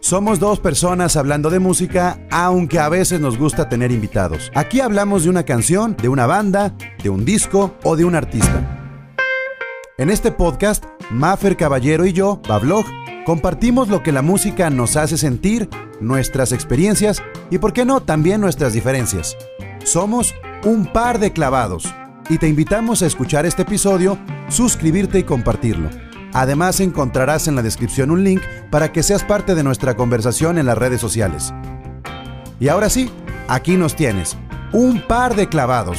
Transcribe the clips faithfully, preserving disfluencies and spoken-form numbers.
Somos dos personas hablando de música, aunque a veces nos gusta tener invitados. Aquí hablamos de una canción, de una banda, de un disco o de un artista. En este podcast, Mafer Caballero y yo, Bablog, compartimos lo que la música nos hace sentir, nuestras experiencias y, por qué no, también nuestras diferencias. Somos un par de clavados y te invitamos a escuchar este episodio, suscribirte y compartirlo. Además, encontrarás en la descripción un link para que seas parte de nuestra conversación en las redes sociales. Y ahora sí, aquí nos tienes, un par de clavados.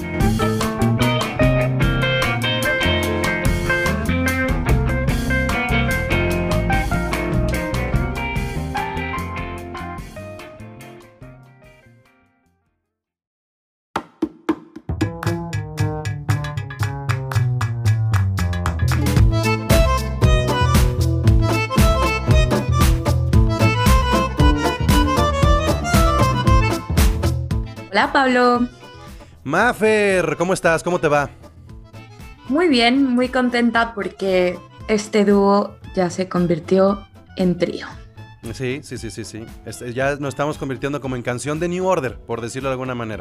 Hola, Pablo. Mafer, ¿cómo estás? ¿Cómo te va? Muy bien, muy contenta porque este dúo ya se convirtió en trío. Sí, sí, sí, sí, sí. Este, ya nos estamos convirtiendo como en canción de New Order, por decirlo de alguna manera.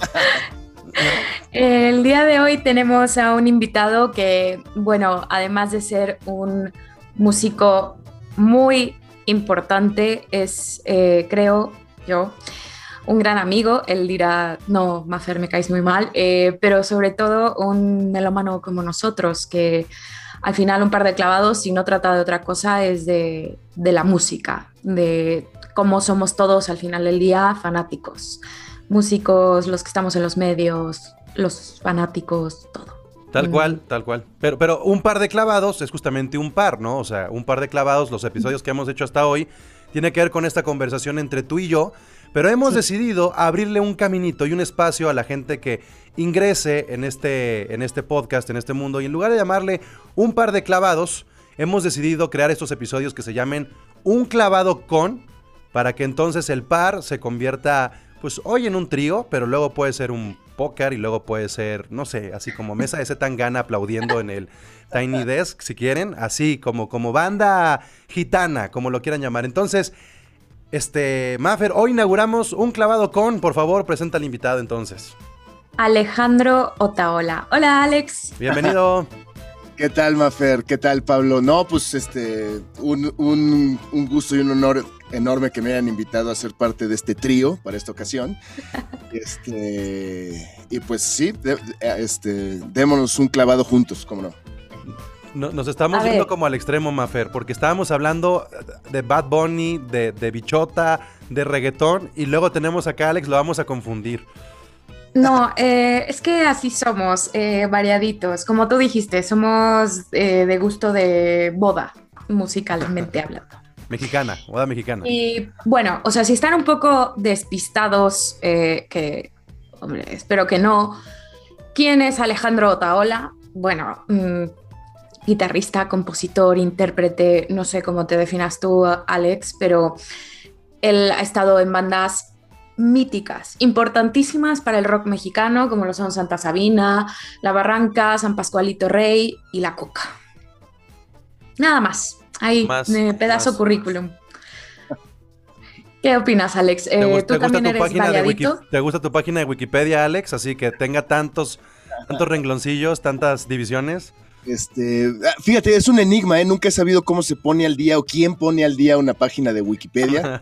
El día de hoy tenemos a un invitado que, bueno, además de ser un músico muy importante, es, eh, creo yo, un gran amigo. Él dirá, no, Mafer, me caes muy mal, eh, pero sobre todo un melómano como nosotros, que al final un par de clavados, si no trata de otra cosa, es de, de la música, de cómo somos todos al final del día fanáticos, músicos, los que estamos en los medios, los fanáticos, todo. Tal cual, tal cual. Pero, pero un par de clavados es justamente un par, ¿no? O sea, un par de clavados, los episodios que hemos hecho hasta hoy, tiene que ver con esta conversación entre tú y yo. Pero hemos sí. decidido abrirle un caminito y un espacio a la gente que ingrese en este, en este podcast, en este mundo. Y en lugar de llamarle un par de clavados, hemos decidido crear estos episodios que se llamen un clavado con, para que entonces el par se convierta, pues hoy en un trío, pero luego puede ser un póker y luego puede ser, no sé, así como mesa de Zetangana aplaudiendo en el Tiny Desk, si quieren, así como, como banda gitana, como lo quieran llamar. Entonces, Este, Mafer, hoy inauguramos un clavado con, por favor, presenta al invitado entonces. Alejandro Otaola. Hola, Alex. Bienvenido. ¿Qué tal, Mafer? ¿Qué tal, Pablo? No, pues este, un, un, un gusto y un honor enorme que me hayan invitado a ser parte de este trío para esta ocasión. Este, y pues sí, de, este, démonos un clavado juntos, ¿cómo no? No, nos estamos yendo como al extremo, Mafer, porque estábamos hablando de Bad Bunny, de, de bichota, de reggaetón, y luego tenemos acá a Alex, lo vamos a confundir. No, eh, es que así somos, eh, variaditos. Como tú dijiste, somos eh, de gusto de boda, musicalmente hablando. Mexicana, boda mexicana. Y bueno, o sea, si están un poco despistados, eh, que, hombre, espero que no. ¿Quién es Alejandro Otaola? Bueno, mmm, guitarrista, compositor, intérprete, no sé cómo te definas tú, Alex, pero él ha estado en bandas míticas, importantísimas para el rock mexicano, como lo son Santa Sabina, La Barranca, San Pascualito Rey y La Coca. Nada más, ahí, más, eh, pedazo más. Currículum. ¿Qué opinas, Alex? ¿Te, eh, ¿tú ¿Te también gusta tu eres página de Wiki, variadito? ¿Te gusta tu página de Wikipedia, Alex? Así que tenga tantos, tantos rengloncillos, tantas divisiones. Este, fíjate, es un enigma, ¿eh? Nunca he sabido cómo se pone al día o quién pone al día una página de Wikipedia.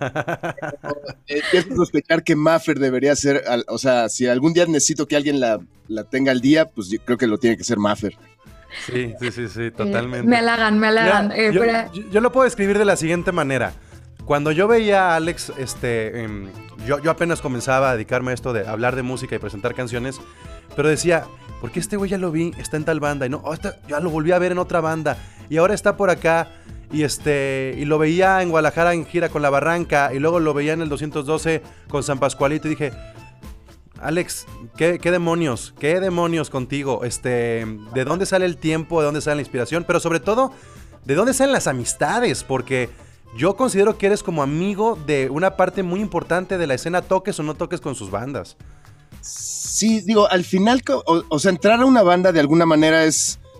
Es sospechar que Mafer debería ser, o sea, si algún día necesito que alguien la, la tenga al día, pues yo creo que lo tiene que ser Mafer. Sí, sí, sí, sí, totalmente. Eh, me halagan, me halagan. Ya, eh, yo, pero... yo, yo lo puedo describir de la siguiente manera. Cuando yo veía a Alex, este, eh, yo, yo apenas comenzaba a dedicarme a esto de hablar de música y presentar canciones, pero decía, ¿por qué este güey ya lo vi? Está en tal banda, y no, oh, esta, ya lo volví a ver en otra banda, y ahora está por acá, y este, y lo veía en Guadalajara en gira con La Barranca, y luego lo veía en el doscientos doce con San Pascualito, y dije, Alex, ¿qué, qué demonios? ¿Qué demonios contigo? Este, ¿de dónde sale el tiempo? ¿De dónde sale la inspiración? Pero sobre todo, ¿de dónde salen las amistades? Porque yo considero que eres como amigo de una parte muy importante de la escena, toques o no toques con sus bandas. Sí, digo, al final, o, o sea, entrar a una banda de alguna manera es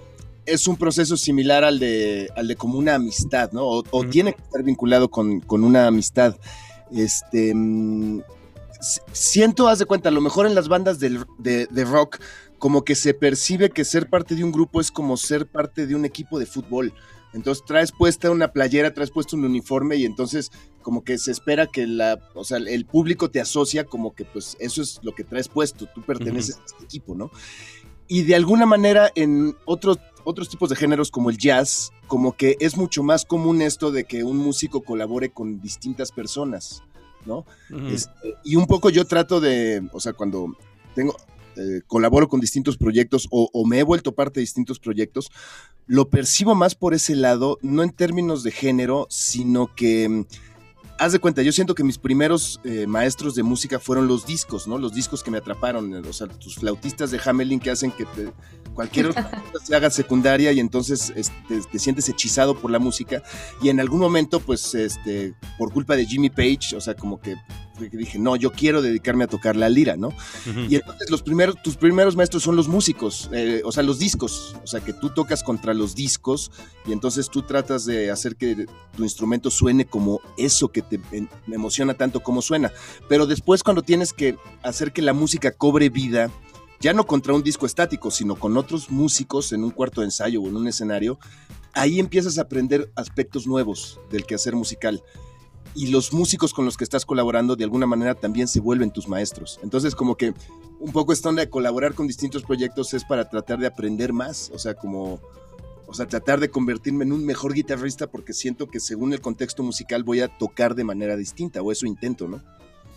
es un proceso similar al de, al de como una amistad, ¿no? O, o Mm. tiene que estar vinculado con, con una amistad. Este, mm, s- siento, haz de cuenta, a lo mejor en las bandas del- de, de rock, como que se percibe que ser parte de un grupo es como ser parte de un equipo de fútbol. Entonces traes puesta una playera, traes puesto un uniforme y entonces como que se espera que la, o sea, el público te asocia como que pues eso es lo que traes puesto, tú perteneces Ujú. a este equipo, ¿no? Y de alguna manera en otros, otros tipos de géneros como el jazz, como que es mucho más común esto de que un músico colabore con distintas personas, ¿no? Ujú. Este, y un poco yo trato de, o sea, cuando tengo, eh, colaboro con distintos proyectos o, o me he vuelto parte de distintos proyectos, lo percibo más por ese lado, no en términos de género, sino que mm, haz de cuenta, yo siento que mis primeros eh, maestros de música fueron los discos, ¿no? Los discos que me atraparon, o sea, tus flautistas de Hamelin que hacen que te, cualquier otra cosa se haga secundaria y entonces este, te sientes hechizado por la música. Y en algún momento, pues, este, por culpa de Jimmy Page, o sea, como que fue que dije, no, yo quiero dedicarme a tocar la lira, ¿no? Ujú. Y entonces los primeros, tus primeros maestros son los músicos, eh, o sea, los discos, o sea, que tú tocas contra los discos y entonces tú tratas de hacer que tu instrumento suene como eso que te en- me emociona tanto como suena. Pero después cuando tienes que hacer que la música cobre vida, ya no contra un disco estático, sino con otros músicos en un cuarto de ensayo o en un escenario, ahí empiezas a aprender aspectos nuevos del quehacer musical. Y los músicos con los que estás colaborando de alguna manera también se vuelven tus maestros. Entonces como que un poco esta onda de colaborar con distintos proyectos es para tratar de aprender más, o sea, como, o sea, tratar de convertirme en un mejor guitarrista porque siento que según el contexto musical voy a tocar de manera distinta, o eso intento, ¿no?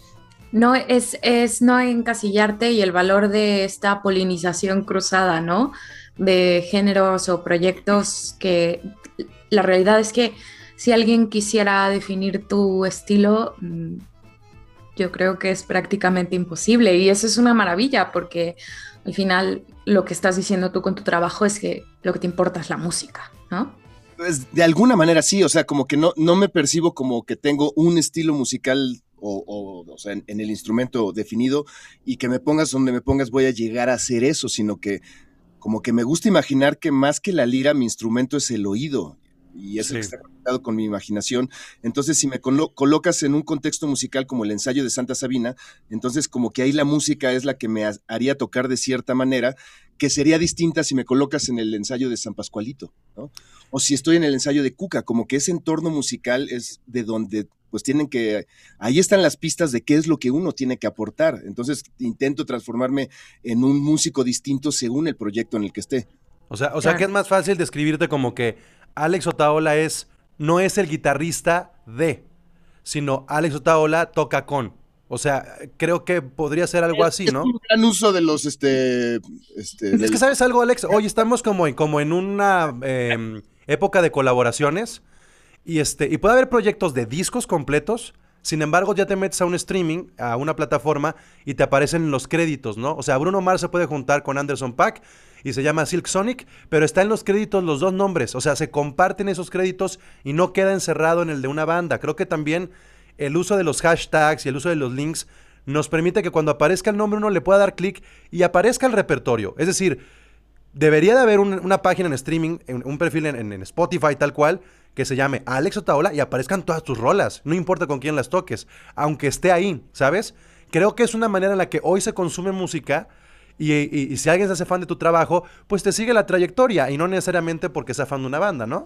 No es, es no encasillarte y el valor de esta polinización cruzada, ¿no? De géneros o proyectos que la realidad es que si alguien quisiera definir tu estilo, mm, yo creo que es prácticamente imposible y eso es una maravilla porque al final lo que estás diciendo tú con tu trabajo es que lo que te importa es la música, ¿no? Pues de alguna manera sí, o sea, como que no, no me percibo como que tengo un estilo musical o, o, o sea, en, en el instrumento definido y que me pongas donde me pongas voy a llegar a hacer eso, sino que como que me gusta imaginar que más que la lira, mi instrumento es el oído y es el que Sí. está conectado con mi imaginación. Entonces, si me colo colocas en un contexto musical como el ensayo de Santa Sabina, entonces como que ahí la música es la que me haría tocar de cierta manera, que sería distinta si me colocas en el ensayo de San Pascualito, ¿no? O si estoy en el ensayo de Cuca, como que ese entorno musical es de donde pues tienen que, ahí están las pistas de qué es lo que uno tiene que aportar. Entonces intento transformarme en un músico distinto según el proyecto en el que esté. O sea, o sea que Claro. es más fácil describirte como que Alex Otaola es, no es el guitarrista de, sino Alex Otaola toca con. O sea, creo que podría ser algo así, Es ¿no? un gran uso de los, este, este, Es que, del- ¿sabes algo, Alex? Hoy estamos como en, como en una eh, época de colaboraciones y, este, y puede haber proyectos de discos completos. Sin embargo, ya te metes a un streaming, a una plataforma, y te aparecen los créditos, ¿no? O sea, Bruno Mars se puede juntar con Anderson .Paak y se llama Silk Sonic, pero está en los créditos los dos nombres. O sea, se comparten esos créditos y no queda encerrado en el de una banda. Creo que también el uso de los hashtags y el uso de los links nos permite que cuando aparezca el nombre uno le pueda dar clic y aparezca el repertorio. Es decir, debería de haber un- una página en streaming, en- un perfil en, en- en Spotify tal cual, que se llame Alex Otaola y aparezcan todas tus rolas, no importa con quién las toques, aunque esté ahí, ¿sabes? Creo que es una manera en la que hoy se consume música y, y- y si alguien se hace fan de tu trabajo, pues te sigue la trayectoria y no necesariamente porque sea fan de una banda, ¿no?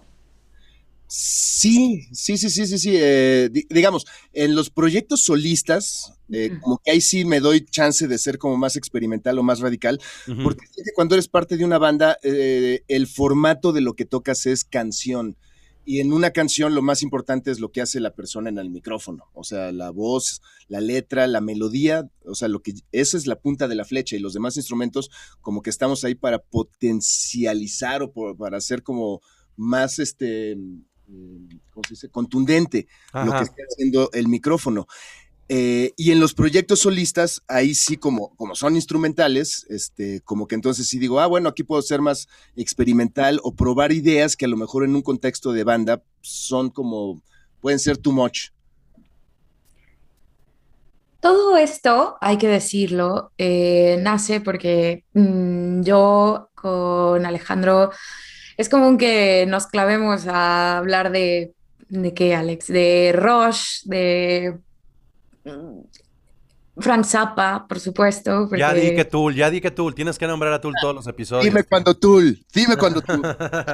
Sí, sí, sí, sí, sí, sí. eh, di- digamos, en los proyectos solistas, eh, Ujú. como que ahí sí me doy chance de ser como más experimental o más radical, Ujú. porque sé que cuando eres parte de una banda, eh, el formato de lo que tocas es canción. Y en una canción lo más importante es lo que hace la persona en el micrófono, o sea, la voz, la letra, la melodía, o sea, lo que esa es la punta de la flecha y los demás instrumentos como que estamos ahí para potencializar o por- para hacer como más este mm, ¿cómo se dice? Contundente lo que Ajá. está haciendo el micrófono. Eh, y en los proyectos solistas, ahí sí, como, como son instrumentales, este, como que entonces sí digo, ah, bueno, aquí puedo ser más experimental o probar ideas que a lo mejor en un contexto de banda son como, pueden ser too much. Todo esto, hay que decirlo, eh, nace porque mm, yo con Alejandro es común que nos clavemos a hablar de, ¿de qué, Alex? De Rush, de mm, Frank Zappa, por supuesto, Ya di que porque Tool, ya di que Tool. Tienes que nombrar a Tool todos los episodios. Dime cuando Tool, dime cuando Tool.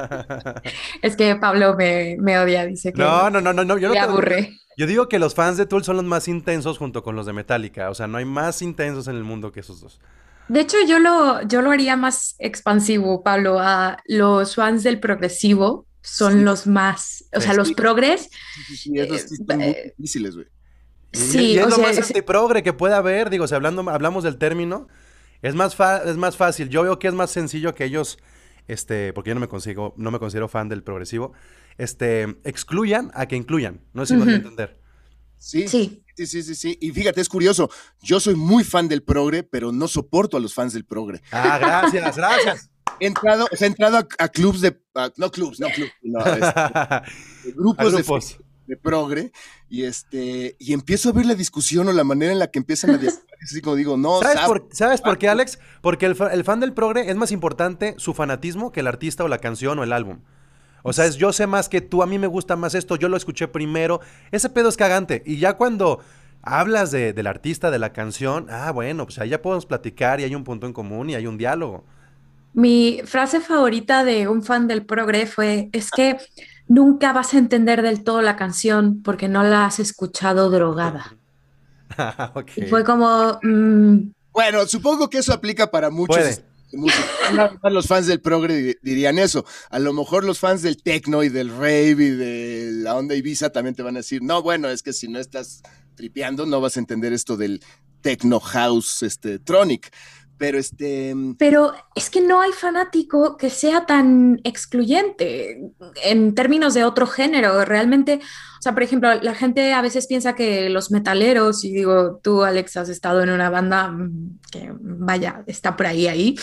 es que Pablo me, me odia, dice que No, no, no, no, no. Yo no le te- aburre. Yo digo que los fans de Tool son los más intensos junto con los de Metallica. O sea, no hay más intensos en el mundo que esos dos. De hecho, yo lo, yo lo haría más expansivo, Pablo. A los fans del progresivo son Sí, los más, o Sí. sea, los progres, sí, sí, sí, esos eh, sí son muy eh, difíciles, güey. Y, y sí, es o lo sea, más es- antiprogre que puede haber. Digo, si hablando, hablamos del término, es más, fa- es más fácil. Yo veo que es más sencillo que ellos, este, porque yo no me consigo, no me considero fan del progresivo, este, excluyan a que incluyan. No sé si me voy a ujú, entender. Sí, sí. sí, sí, sí, sí. Y fíjate, es curioso. Yo soy muy fan del progre, pero no soporto a los fans del progre. Ah, gracias, gracias. He entrado, o sea, he entrado a, a clubs de, a- no clubs, no clubs, no, este, A grupos de, grupos. de progre, y este, y empiezo a ver la discusión o la manera en la que empiezan a dialogar, y así como digo, no, ¿Sabes sab- por, ¿Sabes por qué, Alex? Porque el, fa- el fan del progre es más importante su fanatismo que el artista o la canción o el álbum. O sea, es yo sé más que tú, a mí me gusta más esto, yo lo escuché primero. Ese pedo es cagante. Y ya cuando hablas de, del artista, de la canción, ah, bueno, pues ahí ya podemos platicar y hay un punto en común y hay un diálogo. Mi frase favorita de un fan del progre fue, es que nunca vas a entender del todo la canción porque no la has escuchado drogada. Ah, ok. Y fue como, mm, Bueno, supongo que eso aplica para muchos Puede. estilos de música. No nada más los fans del progre di- dirían eso. A lo mejor los fans del techno y del rave y de la onda Ibiza también te van a decir, no, bueno, es que si no estás tripeando no vas a entender esto del techno house, este, tronic. Pero este, pero es que no hay fanático que sea tan excluyente en términos de otro género. Realmente, o sea, por ejemplo, la gente a veces piensa que los metaleros, y digo, tú, Alex, has estado en una banda mm, que, vaya, está por ahí, ahí.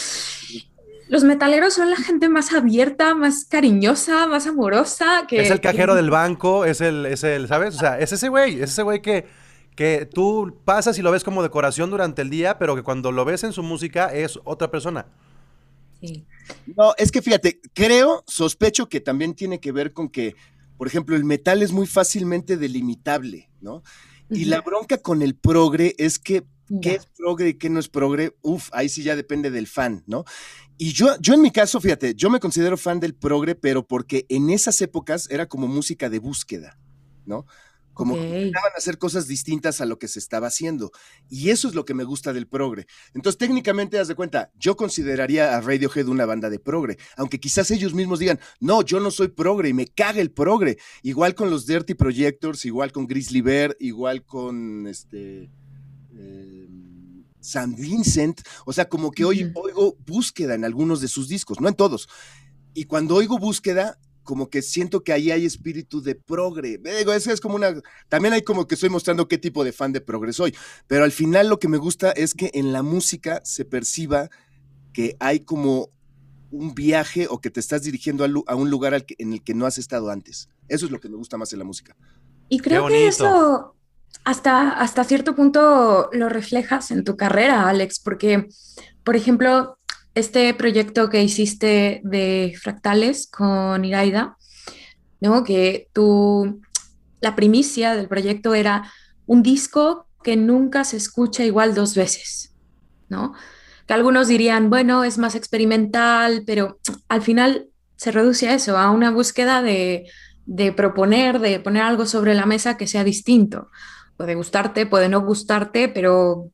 Los metaleros son la gente más abierta, más cariñosa, más amorosa, que, Es el que- cajero del banco, es el, es el, ¿sabes? O sea, es ese güey, es ese güey que, que tú pasas y lo ves como decoración durante el día, pero que cuando lo ves en su música es otra persona. Sí. no, es que fíjate, creo, sospecho que también tiene que ver con que, por ejemplo, el metal es muy fácilmente delimitable, ¿no? Y la bronca con el progre es que qué Ya. es progre y qué no es progre, uf, ahí sí ya depende del fan, ¿no? Y yo, yo en mi caso, fíjate, yo me considero fan del progre, pero porque en esas épocas era como música de búsqueda, ¿no? Como Ok. que intentaban hacer cosas distintas a lo que se estaba haciendo. Y eso es lo que me gusta del progre. Entonces, técnicamente, haz de cuenta, yo consideraría a Radiohead una banda de progre, aunque quizás ellos mismos digan, no, yo no soy progre y me caga el progre. Igual con los Dirty Projectors, igual con Grizzly Bear, igual con este... eh, San Vincent, o sea, como que hoy Ujú. oigo búsqueda en algunos de sus discos, no en todos. Y cuando oigo búsqueda, como que siento que ahí hay espíritu de progre. Digo, es, es como una. También hay como que estoy mostrando qué tipo de fan de progre soy. Pero al final lo que me gusta es que en la música se perciba que hay como un viaje o que te estás dirigiendo a, lu- a un lugar al que- en el que no has estado antes. Eso es lo que me gusta más en la música. Y creo que bonito. eso hasta, hasta cierto punto lo reflejas en tu carrera, Alex, porque, por ejemplo, este proyecto que hiciste de Fractales con Iraida, ¿no? Que tú, la primicia del proyecto era un disco que nunca se escucha igual dos veces, ¿no? Que algunos dirían, bueno, es más experimental, pero al final se reduce a eso, a una búsqueda de, de proponer, de poner algo sobre la mesa que sea distinto. Puede gustarte, puede no gustarte, pero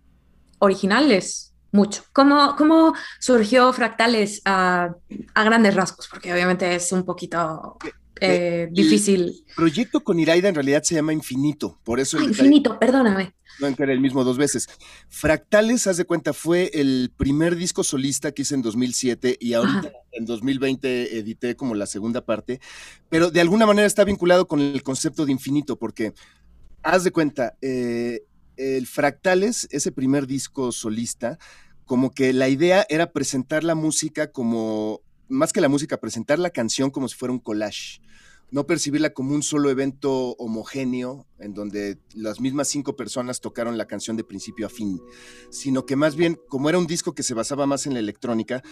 originales, mucho. ¿Cómo, cómo surgió Fractales a, a grandes rasgos? Porque obviamente es un poquito eh, El difícil. proyecto con Iraida en realidad se llama Infinito, por eso Ah, el detalle. infinito, perdóname. No en que era el mismo dos veces. Fractales, haz de cuenta, fue el primer disco solista que hice en dos mil siete y ahorita Ajá. en dos mil veinte edité como la segunda parte, pero de alguna manera está vinculado con el concepto de infinito, porque haz de cuenta, eh, el Fractales, ese primer disco solista, como que la idea era presentar la música como, más que la música, presentar la canción como si fuera un collage. No percibirla como un solo evento homogéneo en donde las mismas cinco personas tocaron la canción de principio a fin, sino que más bien, como era un disco que se basaba más en la electrónica,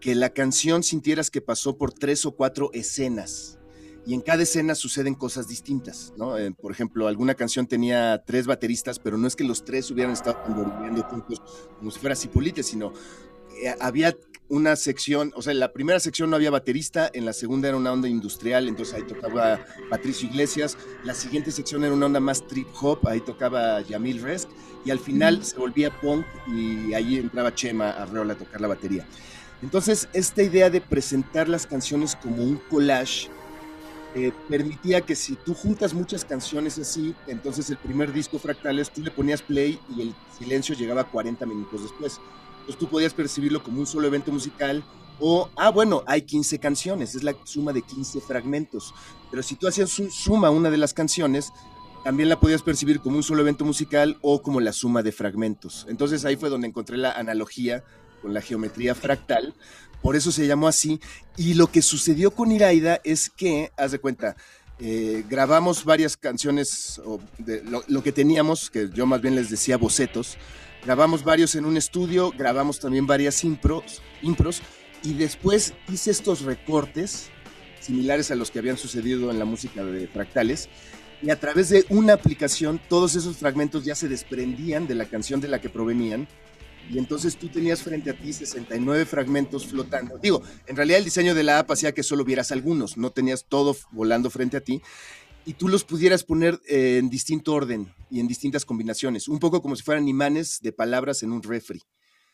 que la canción sintieras que pasó por tres o cuatro escenas. Y en cada escena suceden cosas distintas, ¿no? Eh, por ejemplo, alguna canción tenía tres bateristas, pero no es que los tres hubieran estado tamborileando juntos como si fuera Cipolite, sino eh, había una sección, o sea, en la primera sección no había baterista, en la segunda era una onda industrial, entonces ahí tocaba Patricio Iglesias, la siguiente sección era una onda más trip hop, ahí tocaba Yamil Resk, y al final mm. se volvía punk y ahí entraba Chema Arreola a tocar la batería. Entonces, esta idea de presentar las canciones como un collage Eh, permitía que si tú juntas muchas canciones así, entonces el primer disco Fractales, tú le ponías play y el silencio llegaba cuarenta minutos después. Entonces tú podías percibirlo como un solo evento musical o, ah, bueno, hay quince canciones, es la suma de quince fragmentos. Pero si tú hacías un suma una de las canciones, también la podías percibir como un solo evento musical o como la suma de fragmentos. Entonces ahí fue donde encontré la analogía con la geometría fractal. Por eso se llamó así. Y lo que sucedió con Iraida es que, haz de cuenta, eh, grabamos varias canciones, o de lo, lo que teníamos, que yo más bien les decía bocetos, grabamos varios en un estudio, grabamos también varias impros, impros, y después hice estos recortes, similares a los que habían sucedido en la música de Fractales, y a través de una aplicación, todos esos fragmentos ya se desprendían de la canción de la que provenían, y entonces tú tenías frente a ti sesenta y nueve fragmentos flotando. Digo, en realidad el diseño de la app hacía que solo vieras algunos, no tenías todo volando frente a ti, y tú los pudieras poner eh, en distinto orden y en distintas combinaciones, un poco como si fueran imanes de palabras en un refri.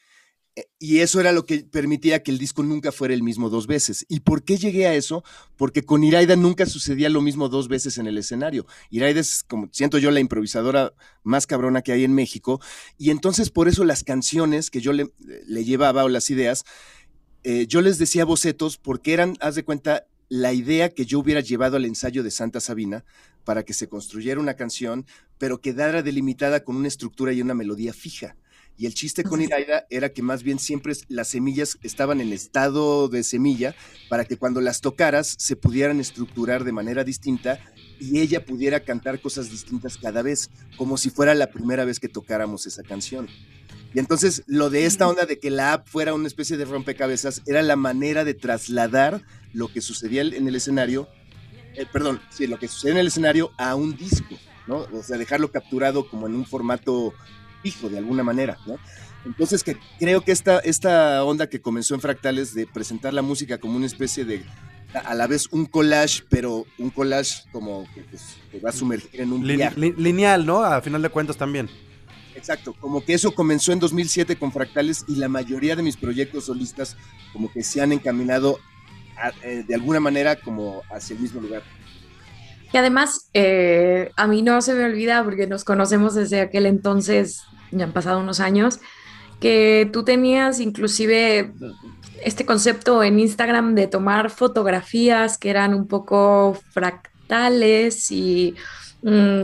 Y eso era lo que permitía que el disco nunca fuera el mismo dos veces. ¿Y por qué llegué a eso? Porque con Iraida nunca sucedía lo mismo dos veces en el escenario. Iraida es, como siento yo, la improvisadora más cabrona que hay en México. Y entonces por eso las canciones que yo le, le llevaba o las ideas, eh, yo les decía bocetos porque eran, haz de cuenta, la idea que yo hubiera llevado al ensayo de Santa Sabina para que se construyera una canción, pero quedara delimitada con una estructura y una melodía fija. Y el chiste con Iraida era que más bien siempre las semillas estaban en estado de semilla para que cuando las tocaras se pudieran estructurar de manera distinta y ella pudiera cantar cosas distintas cada vez, como si fuera la primera vez que tocáramos esa canción. Y entonces lo de esta onda de que la app fuera una especie de rompecabezas era la manera de trasladar lo que sucedía en el escenario, eh, perdón, sí, lo que sucedía en el escenario a un disco, ¿no? O sea, dejarlo capturado como en un formato fijo de alguna manera, ¿no? Entonces que creo que esta, esta onda que comenzó en Fractales de presentar la música como una especie de, a la vez un collage, pero un collage como que pues, te va a sumergir en un Lin, viaje. Li, lineal, ¿no? A final de cuentas también. Exacto, como que eso comenzó en dos mil siete con Fractales y la mayoría de mis proyectos solistas como que se han encaminado a, eh, de alguna manera como hacia el mismo lugar. Y además, eh, a mí no se me olvida, porque nos conocemos desde aquel entonces, ya han pasado unos años, que tú tenías inclusive este concepto en Instagram de tomar fotografías que eran un poco fractales y mmm,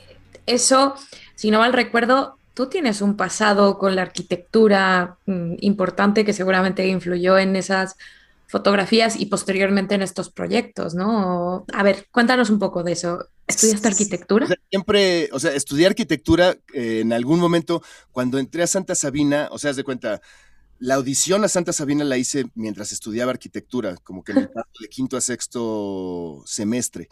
eso, si no mal recuerdo, tú tienes un pasado con la arquitectura mmm, importante que seguramente influyó en esas fotografías y posteriormente en estos proyectos, ¿no? A ver, cuéntanos un poco de eso. ¿Estudiaste arquitectura? O sea, siempre, o sea, estudié arquitectura eh, en algún momento cuando entré a Santa Sabina, o sea, haz de cuenta, la audición a Santa Sabina la hice mientras estudiaba arquitectura, como que en el de quinto a sexto semestre.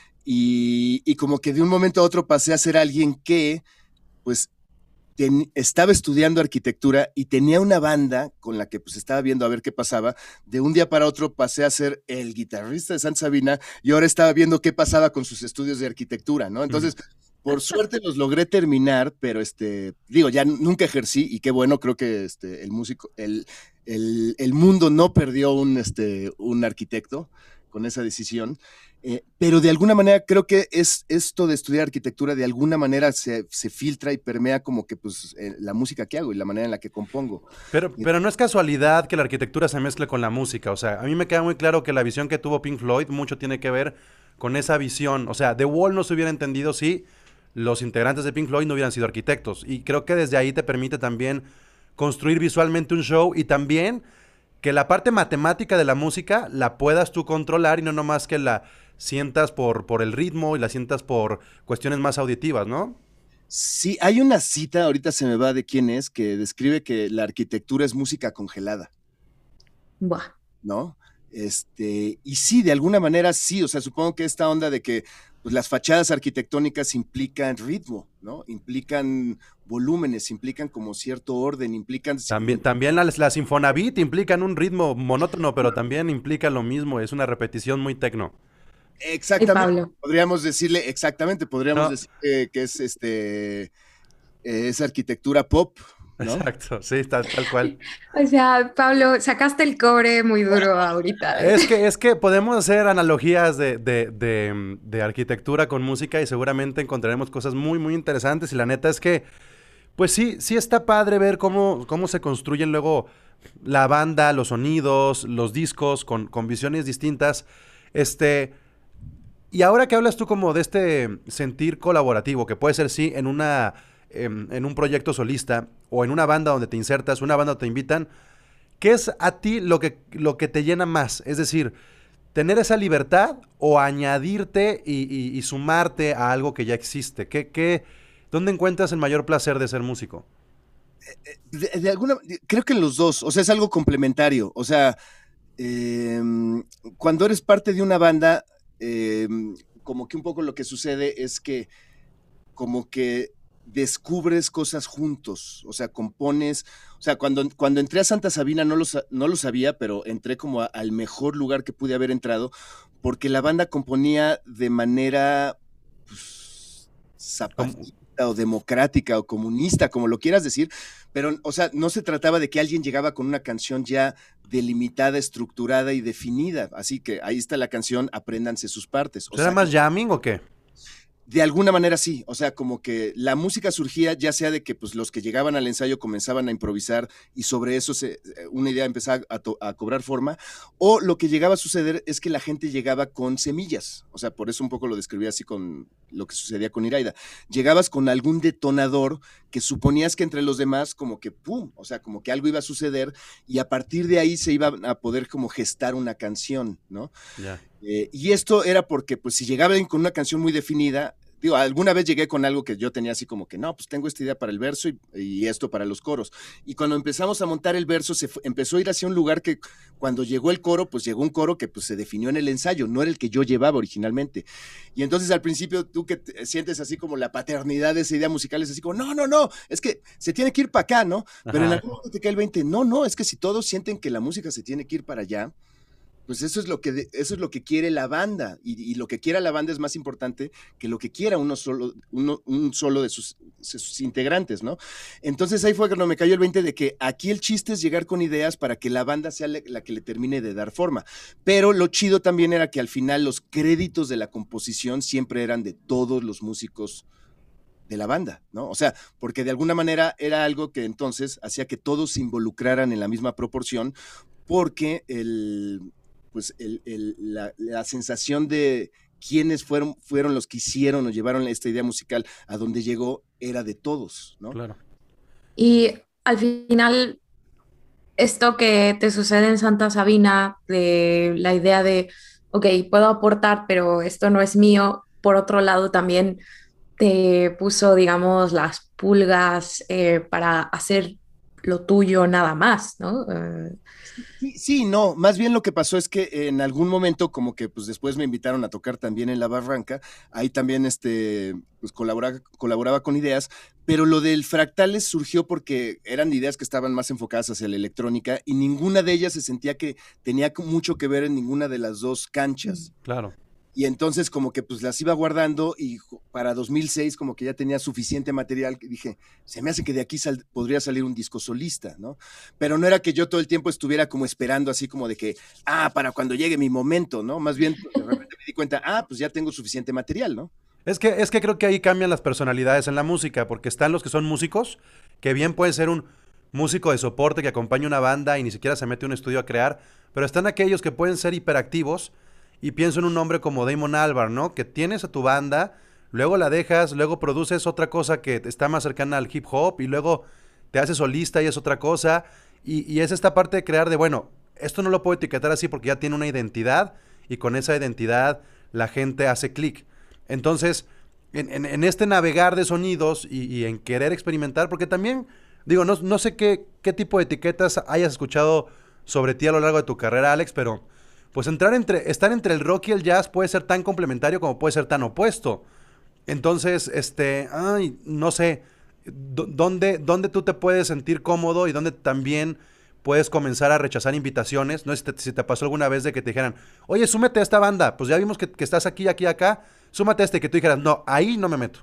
Y, y como que de un momento a otro pasé a ser alguien que, pues, Ten, estaba estudiando arquitectura y tenía una banda con la que pues estaba viendo a ver qué pasaba. De un día para otro pasé a ser el guitarrista de Santa Sabina y ahora estaba viendo qué pasaba con sus estudios de arquitectura, ¿no? Entonces, por suerte los logré terminar, pero este, digo, ya nunca ejercí y qué bueno, creo que este, el músico, el, el, el mundo no perdió un, este, un arquitecto con esa decisión. Eh, pero de alguna manera creo que es esto de estudiar arquitectura de alguna manera se, se filtra y permea como que pues eh, la música que hago y la manera en la que compongo. Pero, pero no es casualidad que la arquitectura se mezcle con la música, o sea, a mí me queda muy claro que la visión que tuvo Pink Floyd mucho tiene que ver con esa visión, o sea, The Wall no se hubiera entendido si los integrantes de Pink Floyd no hubieran sido arquitectos, y creo que desde ahí te permite también construir visualmente un show y también que la parte matemática de la música la puedas tú controlar y no nomás que la sientas por, por el ritmo y la sientas por cuestiones más auditivas, ¿no? Sí, hay una cita, ahorita se me va de quién es, que describe que la arquitectura es música congelada. Buah. ¿no? Este, y sí, de alguna manera sí, o sea, supongo que esta onda de que pues, las fachadas arquitectónicas implican ritmo, ¿no? Implican volúmenes, implican como cierto orden, implican... También, también las, las Infonavit implican un ritmo monótono, pero también implica lo mismo, es una repetición muy tecno. Y Exactamente, Pablo. podríamos decirle, exactamente, podríamos No, decir que, que es este, eh, es arquitectura pop, ¿no? exacto, sí, tal, tal cual. O sea, Pablo, sacaste el cobre muy duro ahorita, ¿eh? Es que, es que podemos hacer analogías de, de, de, mm, de arquitectura con música y seguramente encontraremos cosas muy, muy interesantes. Y la neta es que, pues sí, sí está padre ver cómo, cómo se construyen luego la banda, los sonidos, los discos con, con visiones distintas. Este, y ahora que hablas tú como de este sentir colaborativo, que puede ser sí en una em, en un proyecto solista o en una banda donde te insertas, una banda donde te invitan, ¿qué es a ti lo que, lo que te llena más? Es decir, tener esa libertad o añadirte y, y- y sumarte a algo que ya existe. ¿Qué, qué, ¿Dónde encuentras el mayor placer de ser músico? De, de alguna, creo que los dos, o sea, es algo complementario, o sea, eh, cuando eres parte de una banda, eh, como que un poco lo que sucede es que como que descubres cosas juntos, o sea, compones, o sea, cuando, cuando entré a Santa Sabina no lo, no lo sabía, pero entré como a, al mejor lugar que pude haber entrado, porque la banda componía de manera pues, ¿Cómo? zapatista o democrática o comunista, como lo quieras decir, pero, o sea, no se trataba de que alguien llegaba con una canción ya delimitada, estructurada y definida, así que ahí está la canción, apréndanse sus partes, o ¿Será sea, más jamming o qué? de alguna manera sí, o sea, como que la música surgía ya sea de que pues los que llegaban al ensayo comenzaban a improvisar y sobre eso se, una idea empezaba a, to, a, cobrar forma, o lo que llegaba a suceder es que la gente llegaba con semillas, o sea, por eso un poco lo describí así con lo que sucedía con Iraida. Llegabas con algún detonador que suponías que entre los demás como que pum, o sea, como que algo iba a suceder y a partir de ahí se iba a poder como gestar una canción, ¿no? Ya. Eh, y esto era porque, pues, si llegaban con una canción muy definida, digo, alguna vez llegué con algo que yo tenía así como que, no, pues tengo esta idea para el verso y, y esto para los coros. Y cuando empezamos a montar el verso, se fue, empezó a ir hacia un lugar que cuando llegó el coro, pues llegó un coro que pues se definió en el ensayo, no era el que yo llevaba originalmente. Y entonces al principio tú que te sientes así como la paternidad de esa idea musical, es así como, no, no, no, es que se tiene que ir para acá, ¿no? Pero en Ajá. algún momento te cae el veinte, no, no, es que si todos sienten que la música se tiene que ir para allá, pues eso es lo que, eso es lo que quiere la banda y, y, lo que quiera la banda es más importante que lo que quiera uno solo, uno, un solo de sus, sus, integrantes, ¿no? Entonces ahí fue cuando me cayó el veinte de que aquí el chiste es llegar con ideas para que la banda sea la, la que le termine de dar forma, pero lo chido también era que al final los créditos de la composición siempre eran de todos los músicos de la banda, ¿no? O sea, porque de alguna manera era algo que entonces hacía que todos se involucraran en la misma proporción, porque el, pues el, el, la, la sensación de quiénes fueron, fueron los que hicieron o llevaron esta idea musical a donde llegó era de todos, ¿no? Claro. Y al final, esto que te sucede en Santa Sabina, de la idea de, ok, puedo aportar, pero esto no es mío, por otro lado también te puso, digamos, las pulgas eh, para hacer lo tuyo nada más, ¿no? Eh, Sí, sí, no, más bien lo que pasó es que en algún momento como que pues después me invitaron a tocar también en La Barranca, ahí también este, pues colaboraba, colaboraba con ideas, pero lo del Fractales surgió porque eran ideas que estaban más enfocadas hacia la electrónica y ninguna de ellas se sentía que tenía mucho que ver en ninguna de las dos canchas. Claro. Y entonces como que pues las iba guardando y para dos mil seis como que ya tenía suficiente material que dije, se me hace que de aquí sal podría salir un disco solista, ¿no? Pero no era que yo todo el tiempo estuviera como esperando así como de que, ah, para cuando llegue mi momento, ¿no? Más bien de repente me di cuenta, ah, pues ya tengo suficiente material, ¿no? Es que, es que creo que ahí cambian las personalidades en la música, porque están los que son músicos, que bien puede ser un músico de soporte que acompaña una banda y ni siquiera se mete a un estudio a crear, pero están aquellos que pueden ser hiperactivos. Y pienso en un hombre como Damon Albarn, ¿no? Que tienes a tu banda, luego la dejas, luego produces otra cosa que está más cercana al hip hop y luego te haces solista y es otra cosa. Y, y es esta parte de crear de, bueno, esto no lo puedo etiquetar así porque ya tiene una identidad y con esa identidad la gente hace clic. Entonces, en, en, en este navegar de sonidos y, y en querer experimentar, porque también, digo, no, no sé qué, qué tipo de etiquetas hayas escuchado sobre ti a lo largo de tu carrera, Alex, pero pues entrar entre, estar entre el rock y el jazz puede ser tan complementario como puede ser tan opuesto. Entonces, este, ay, no sé, ¿dónde, dónde tú te puedes sentir cómodo y dónde también puedes comenzar a rechazar invitaciones? No sé si te, si te pasó alguna vez de que te dijeran, oye, súmete a esta banda, pues ya vimos que, que estás aquí, aquí, acá, súmate a este, y que tú dijeras, no, ahí no me meto.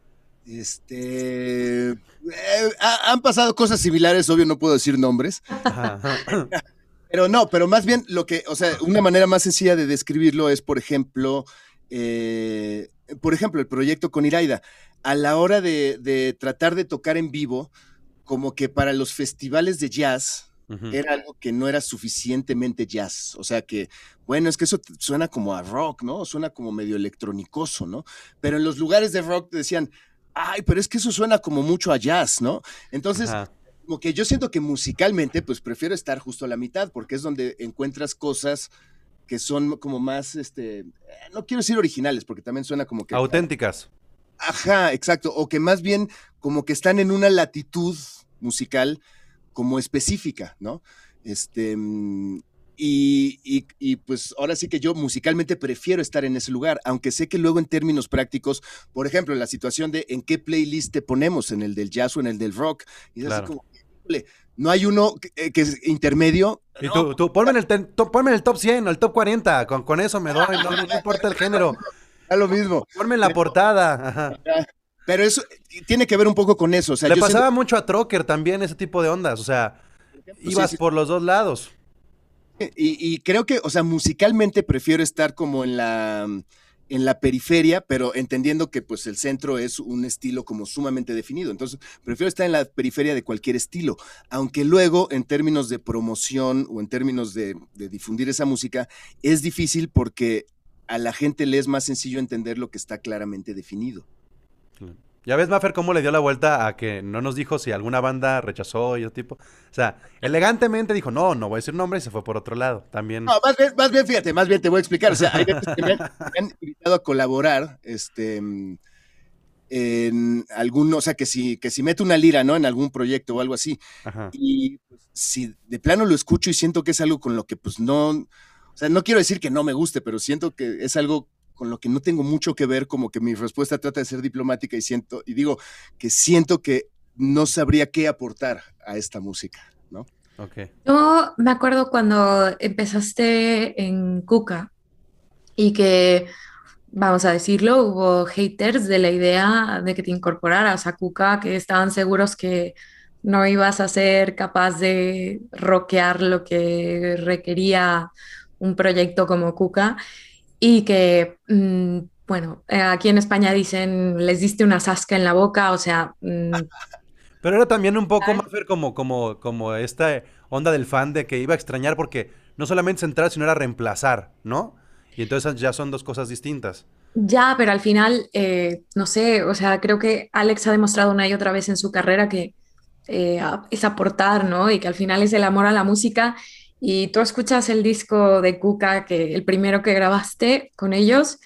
Este, eh, ha, han pasado cosas similares, obvio no puedo decir nombres. Ajá, ajá. Pero no, pero más bien lo que, o sea, una manera más sencilla de describirlo es, por ejemplo, eh, por ejemplo, el proyecto con Iraida. A la hora de, de tratar de tocar en vivo, como que para los festivales de jazz Uh-huh. era algo que no era suficientemente jazz. O sea que, bueno, es que eso suena como a rock, ¿no? Suena como medio electronicoso, ¿no? Pero en los lugares de rock decían, ay, pero es que eso suena como mucho a jazz, ¿no? Entonces, Ajá. como que yo siento que musicalmente, pues prefiero estar justo a la mitad, porque es donde encuentras cosas que son como más, este, no quiero decir originales, porque también suena como que... Auténticas. Ajá, exacto, o que más bien como que están en una latitud musical como específica, ¿no? Este, y, y, y pues ahora sí que yo musicalmente prefiero estar en ese lugar, aunque sé que luego en términos prácticos, por ejemplo, la situación de en qué playlist te ponemos, en el del jazz o en el del rock, y es Claro. así como, no hay uno que, que es intermedio. Y no, tú, tú ponme, en el ten, to, ponme en el top cien o el top cuarenta, con, con eso me doy, no, no importa el género. Da lo mismo. Ponme en la pero, portada. Ajá. Pero eso tiene que ver un poco con eso. O sea, Le yo pasaba siento, mucho a Trocker también ese tipo de ondas, o sea, ibas sí, sí, por los dos lados. Y, y creo que, o sea, musicalmente prefiero estar como en la, en la periferia, pero entendiendo que pues el centro es un estilo como sumamente definido. Entonces, prefiero estar en la periferia de cualquier estilo, aunque luego en términos de promoción o en términos de, de difundir esa música, es difícil porque a la gente le es más sencillo entender lo que está claramente definido. Ya ves, Maffer, cómo le dio la vuelta a que no nos dijo si alguna banda rechazó y ese tipo. O sea, elegantemente dijo, no, no voy a decir nombre y se fue por otro lado. También. No, más bien, más bien, fíjate, más bien te voy a explicar. O sea, hay veces que me han, me han invitado a colaborar, este, en algún, o sea, que si, que si meto una lira, ¿no? En algún proyecto o algo así. Ajá. Y pues, si de plano lo escucho y siento que es algo con lo que, pues, no, o sea, no quiero decir que no me guste, pero siento que es algo con lo que no tengo mucho que ver, como que mi respuesta trata de ser diplomática y siento, y digo que siento que no sabría qué aportar a esta música, ¿no? Ok. Yo me acuerdo cuando empezaste en Kuka y que, vamos a decirlo, hubo haters de la idea de que te incorporaras a Kuka, que estaban seguros que no ibas a ser capaz de rockear lo que requería un proyecto como Kuka y que, mmm, bueno, eh, aquí en España dicen, les diste una zasca en la boca, o sea... Mmm, Pero era también un poco, Maffer, como, como, como esta onda del fan de que iba a extrañar porque no solamente es entrar, sino era reemplazar, ¿no? Y entonces ya son dos cosas distintas. Ya, pero al final, eh, no sé, o sea, creo que Alex ha demostrado una y otra vez en su carrera que eh, a- es aportar, ¿no? Y que al final es el amor a la música. Y tú escuchas el disco de Kuka, que el primero que grabaste con ellos,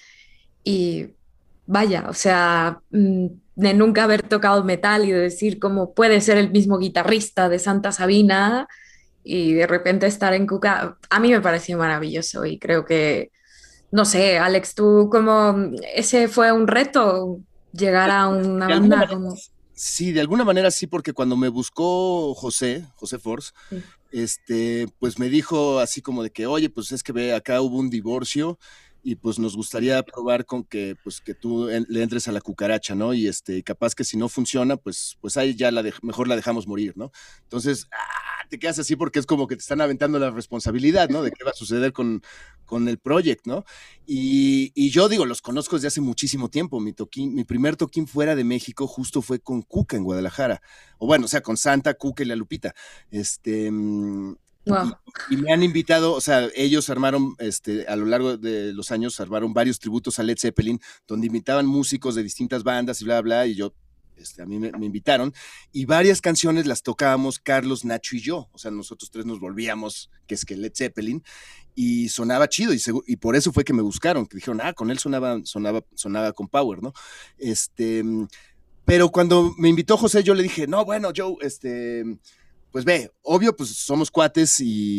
y vaya, o sea, mm, de nunca haber tocado metal y de decir cómo puede ser el mismo guitarrista de Santa Sabina y de repente estar en Kuka, a mí me pareció maravilloso y creo que no sé, Alex, tú como ese fue un reto llegar a una De alguna banda manera, como... sí, de alguna manera sí, porque cuando me buscó José, José Force, Sí. este, pues me dijo así como de que, oye, pues es que ve, acá hubo un divorcio y pues nos gustaría probar con que, pues que tú en, le entres a la cucaracha, ¿no? Y este, capaz que si no funciona, pues, pues ahí ya la de, mejor la dejamos morir, ¿no? Entonces, ah, te quedas así porque es como que te están aventando la responsabilidad, ¿no? De qué va a suceder con, con el proyecto, ¿no? Y, y, yo digo, los conozco desde hace muchísimo tiempo. Mi, toquín, mi primer toquín fuera de México justo fue con Cuca en Guadalajara. O bueno, o sea, con Santa, Cuca y la Lupita. Este, Wow. y, y me han invitado, o sea, ellos armaron, este, a lo largo de los años, armaron varios tributos a Led Zeppelin, donde invitaban músicos de distintas bandas y bla, bla, y yo, este, a mí me, me invitaron, y varias canciones las tocábamos Carlos, Nacho y yo, o sea, nosotros tres nos volvíamos, que es que Led Zeppelin, y sonaba chido, y, y por eso fue que me buscaron, que dijeron, ah, con él sonaba, sonaba, sonaba con Power, ¿no? Este, pero cuando me invitó José, yo le dije, no, bueno, Joe, este... pues ve, obvio, pues somos cuates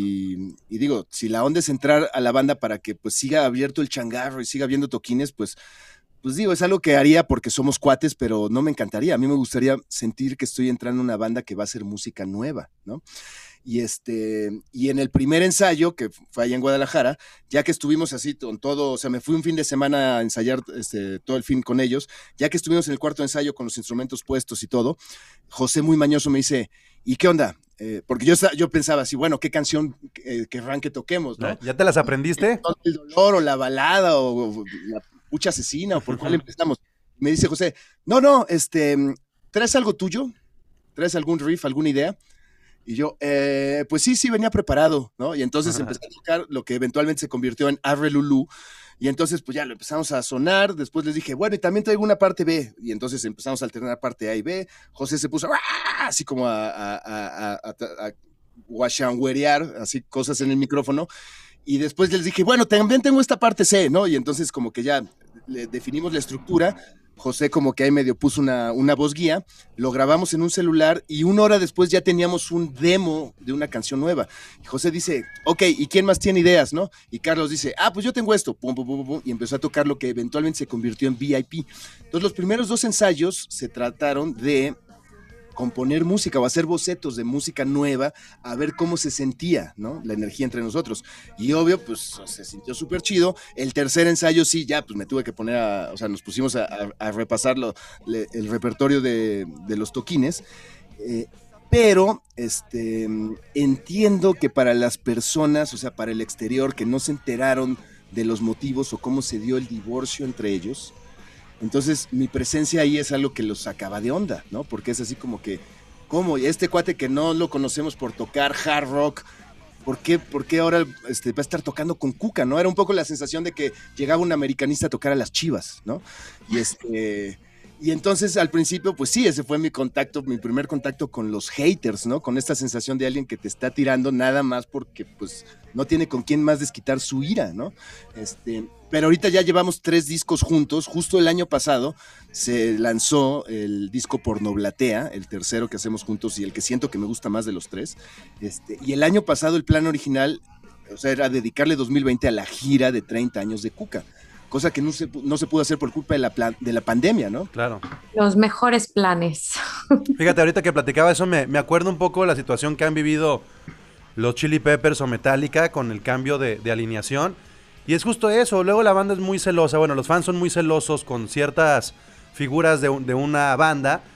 y, y digo, si la onda es entrar a la banda para que pues siga abierto el changarro y siga viendo toquines, pues, pues digo, es algo que haría porque somos cuates, pero no me encantaría. A mí me gustaría sentir que estoy entrando en una banda que va a hacer música nueva, ¿no? Y, este, y en el primer ensayo, que fue allá en Guadalajara, ya que estuvimos así con todo, o sea, me fui un fin de semana a ensayar este, todo el fin con ellos, ya que estuvimos en el cuarto ensayo con los instrumentos puestos y todo, José muy mañoso me dice, ¿y qué onda? Eh, porque yo, yo pensaba así, bueno, ¿qué canción eh, querrán que toquemos, no? ¿Ya te las aprendiste? El dolor o la balada o, o la pucha asesina o por cuál empezamos. Me dice José, no, no, este, ¿traes algo tuyo? ¿Traes algún riff, alguna idea? Y yo, eh, pues sí, sí, venía preparado, ¿no? Y entonces empecé a tocar lo que eventualmente se convirtió en Arre Lulú. Y entonces, pues ya lo empezamos a sonar. Después les dije, bueno, y también traigo una parte B. Y entonces empezamos a alternar parte A y B. José se puso ¡ah! Así como a, a, a, a, a, a guachanguerear, así cosas en el micrófono. Y después les dije, bueno, también tengo esta parte C, ¿no? Y entonces como que ya le definimos la estructura. José como que ahí medio puso una, una voz guía, lo grabamos en un celular y una hora después ya teníamos un demo de una canción nueva. Y José dice, ok, ¿y quién más tiene ideas, no? Y Carlos dice, ah, pues yo tengo esto, pum, pum, pum, pum, y empezó a tocar lo que eventualmente se convirtió en V I P. Entonces los primeros dos ensayos se trataron de componer música o hacer bocetos de música nueva, a ver cómo se sentía, ¿no? La energía entre nosotros. Y obvio, pues se sintió súper chido. El tercer ensayo sí, ya, pues me tuve que poner a, o sea, nos pusimos a, a, a repasar lo, le, el repertorio de, de los toquines. Eh, pero este, entiendo que para las personas, o sea, para el exterior, que no se enteraron de los motivos o cómo se dio el divorcio entre ellos, entonces mi presencia ahí es algo que los sacaba de onda, ¿no? Porque es así como que, ¿cómo? Este cuate que no lo conocemos por tocar hard rock, ¿por qué, por qué ahora este, va a estar tocando con Cuca, ¿no? Era un poco la sensación de que llegaba un americanista a tocar a las Chivas, ¿no? Y este... Y entonces al principio, pues sí, ese fue mi contacto, mi primer contacto con los haters, ¿no? Con esta sensación de alguien que te está tirando nada más porque pues no tiene con quién más desquitar su ira, ¿no? Este, pero ahorita ya llevamos tres discos juntos. Justo el año pasado se lanzó el disco Pornoblatea, el tercero que hacemos juntos y el que siento que me gusta más de los tres. Este, y el año pasado el plan original, o sea, era dedicarle dos mil veinte a la gira de treinta años de Cuca. Cosa que no se, no se pudo hacer por culpa de la, plan, de la pandemia, ¿no? Claro. Los mejores planes. Fíjate, ahorita que platicaba eso, me, me acuerdo un poco de la situación que han vivido los Chili Peppers o Metallica con el cambio de, de alineación. Y es justo eso, luego la banda es muy celosa, bueno, los fans son muy celosos con ciertas figuras de, de una banda.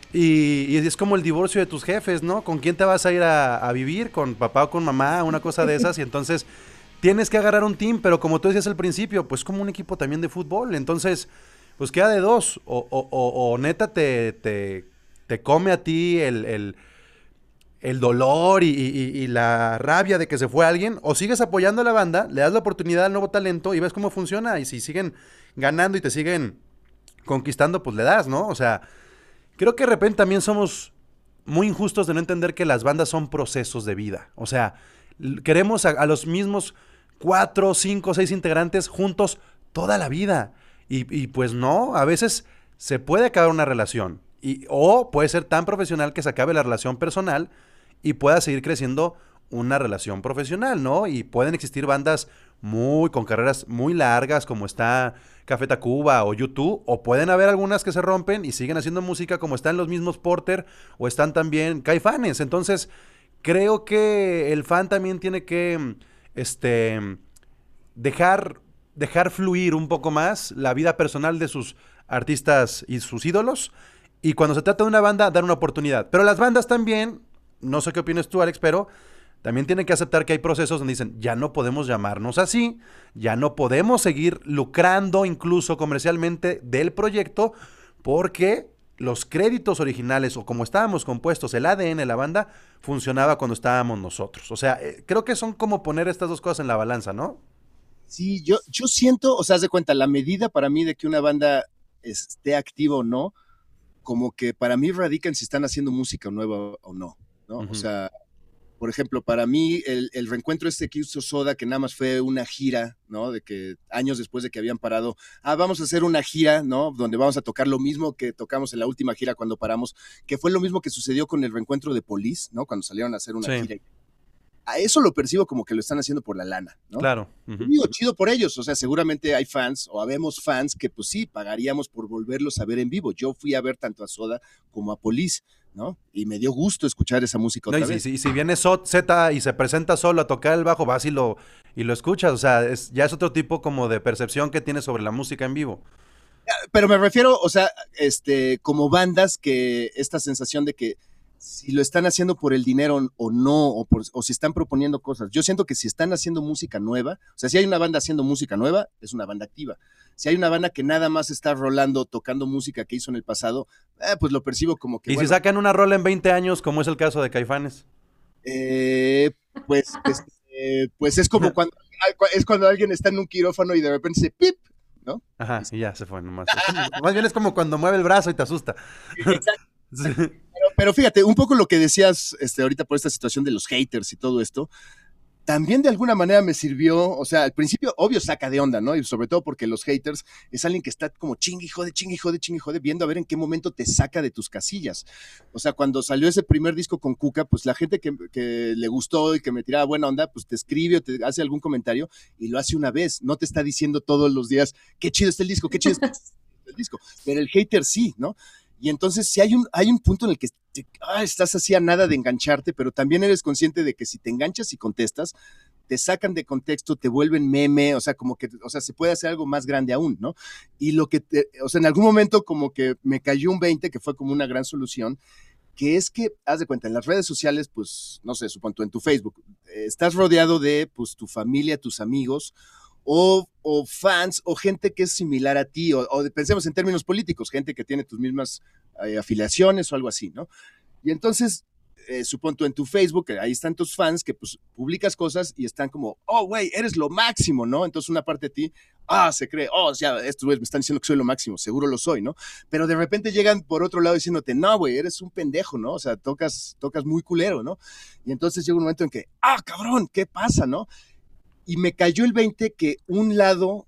Y, y es como el divorcio de tus jefes, ¿no? ¿Con quién te vas a ir a, a vivir? ¿Con papá o con mamá? Una cosa de esas. Y entonces... tienes que agarrar un team, pero como tú decías al principio, pues como un equipo también de fútbol. Entonces, pues queda de dos. O, o, o, o neta te, te, te come a ti el, el, el dolor y, y, y la rabia de que se fue alguien. O sigues apoyando a la banda, le das la oportunidad al nuevo talento y ves cómo funciona. Y si siguen ganando y te siguen conquistando, pues le das, ¿no? O sea, creo que de repente también somos muy injustos de no entender que las bandas son procesos de vida. O sea, queremos a, a los mismos cuatro, cinco, seis integrantes juntos toda la vida. Y, y pues no, a veces se puede acabar una relación. Y, o puede ser tan profesional que se acabe la relación personal y pueda seguir creciendo una relación profesional, ¿no? Y pueden existir bandas muy con carreras muy largas como está Café Tacuba o YouTube, o pueden haber algunas que se rompen y siguen haciendo música como están los mismos Porter o están también Caifanes. Entonces, creo que el fan también tiene que este, dejar, dejar fluir un poco más la vida personal de sus artistas y sus ídolos. Y cuando se trata de una banda, dar una oportunidad. Pero las bandas también, no sé qué opinas tú, Alex, pero también tienen que aceptar que hay procesos donde dicen, ya no podemos llamarnos así, ya no podemos seguir lucrando incluso comercialmente del proyecto, porque los créditos originales o como estábamos compuestos, el A D N de la banda, funcionaba cuando estábamos nosotros. O sea, eh, creo que son como poner estas dos cosas en la balanza, ¿no? Sí, yo, yo siento, o sea, haz de cuenta, la medida para mí de que una banda esté activa o no, como que para mí radica en si están haciendo música nueva o no, ¿no? Uh-huh. O sea, Por ejemplo, para mí, el, el reencuentro este que hizo Soda, que nada más fue una gira, ¿no? De que años después de que habían parado, ah, vamos a hacer una gira, ¿no? Donde vamos a tocar lo mismo que tocamos en la última gira cuando paramos, que fue lo mismo que sucedió con el reencuentro de Police, ¿no? Cuando salieron a hacer una Sí. gira. A eso lo percibo como que lo están haciendo por la lana, ¿no? Claro. Y Ujú. digo, chido por ellos, o sea, seguramente hay fans o habemos fans que pues sí, pagaríamos por volverlos a ver en vivo. Yo fui a ver tanto a Soda como a Police, ¿no? Y me dio gusto escuchar esa música No, otra y si, vez. si, si viene So- Z y se presenta solo a tocar el bajo, vas y lo, y lo escuchas. O sea, es, ya es otro tipo como de percepción que tienes sobre la música en vivo. Pero me refiero, o sea, este, como bandas que esta sensación de que si lo están haciendo por el dinero o no, o, por, o si están proponiendo cosas. Yo siento que si están haciendo música nueva, o sea, si hay una banda haciendo música nueva, es una banda activa. Si hay una banda que nada más está rolando, tocando música que hizo en el pasado, eh, pues lo percibo como que, Y si bueno, sacan una rola en veinte años, como es el caso de Caifanes. eh, pues, pues, eh, pues es como cuando, es cuando alguien está en un quirófano y de repente se pip, ¿no? Ajá, y ya se fue nomás. Es como- más bien es como cuando mueve el brazo y te asusta. Exacto. Sí. Pero, pero fíjate, un poco lo que decías este, ahorita por esta situación de los haters y todo esto, también de alguna manera me sirvió, o sea, al principio, obvio, saca de onda, ¿no? Y sobre todo porque los haters es alguien que está como chingue y jode, chingue y jode, chingue y jode, viendo a ver en qué momento te saca de tus casillas. O sea, cuando salió ese primer disco con Cuca, pues la gente que, que le gustó y que me tiraba buena onda, pues te escribe o te hace algún comentario y lo hace una vez, no te está diciendo todos los días, qué chido está el disco, qué chido está el disco, pero el hater sí, ¿no? Y entonces sí hay un, hay un punto en el que te, ah, estás así a nada de engancharte, pero también eres consciente de que si te enganchas y contestas, te sacan de contexto, te vuelven meme, o sea, como que, o sea, se puede hacer algo más grande aún, ¿no? Y lo que, te, o sea, en algún momento como que me cayó un veinte, que fue como una gran solución, que es que, haz de cuenta, en las redes sociales, pues, no sé, supongo en tu Facebook, eh, estás rodeado de, pues, tu familia, tus amigos, O, o fans o gente que es similar a ti, o, o pensemos en términos políticos, gente que tiene tus mismas eh, afiliaciones o algo así, ¿no? Y entonces, eh, supongo tú en tu Facebook, ahí están tus fans que pues publicas cosas y están como, oh, güey, eres lo máximo, ¿no? Entonces una parte de ti, ah, se cree, oh, o sea, estos güeyes me están diciendo que soy lo máximo, seguro lo soy, ¿no? Pero de repente llegan por otro lado diciéndote, no, güey, eres un pendejo, ¿no? O sea, tocas, tocas muy culero, ¿no? Y entonces llega un momento en que, ah, cabrón, ¿qué pasa, no? Y me cayó el veinte que un lado,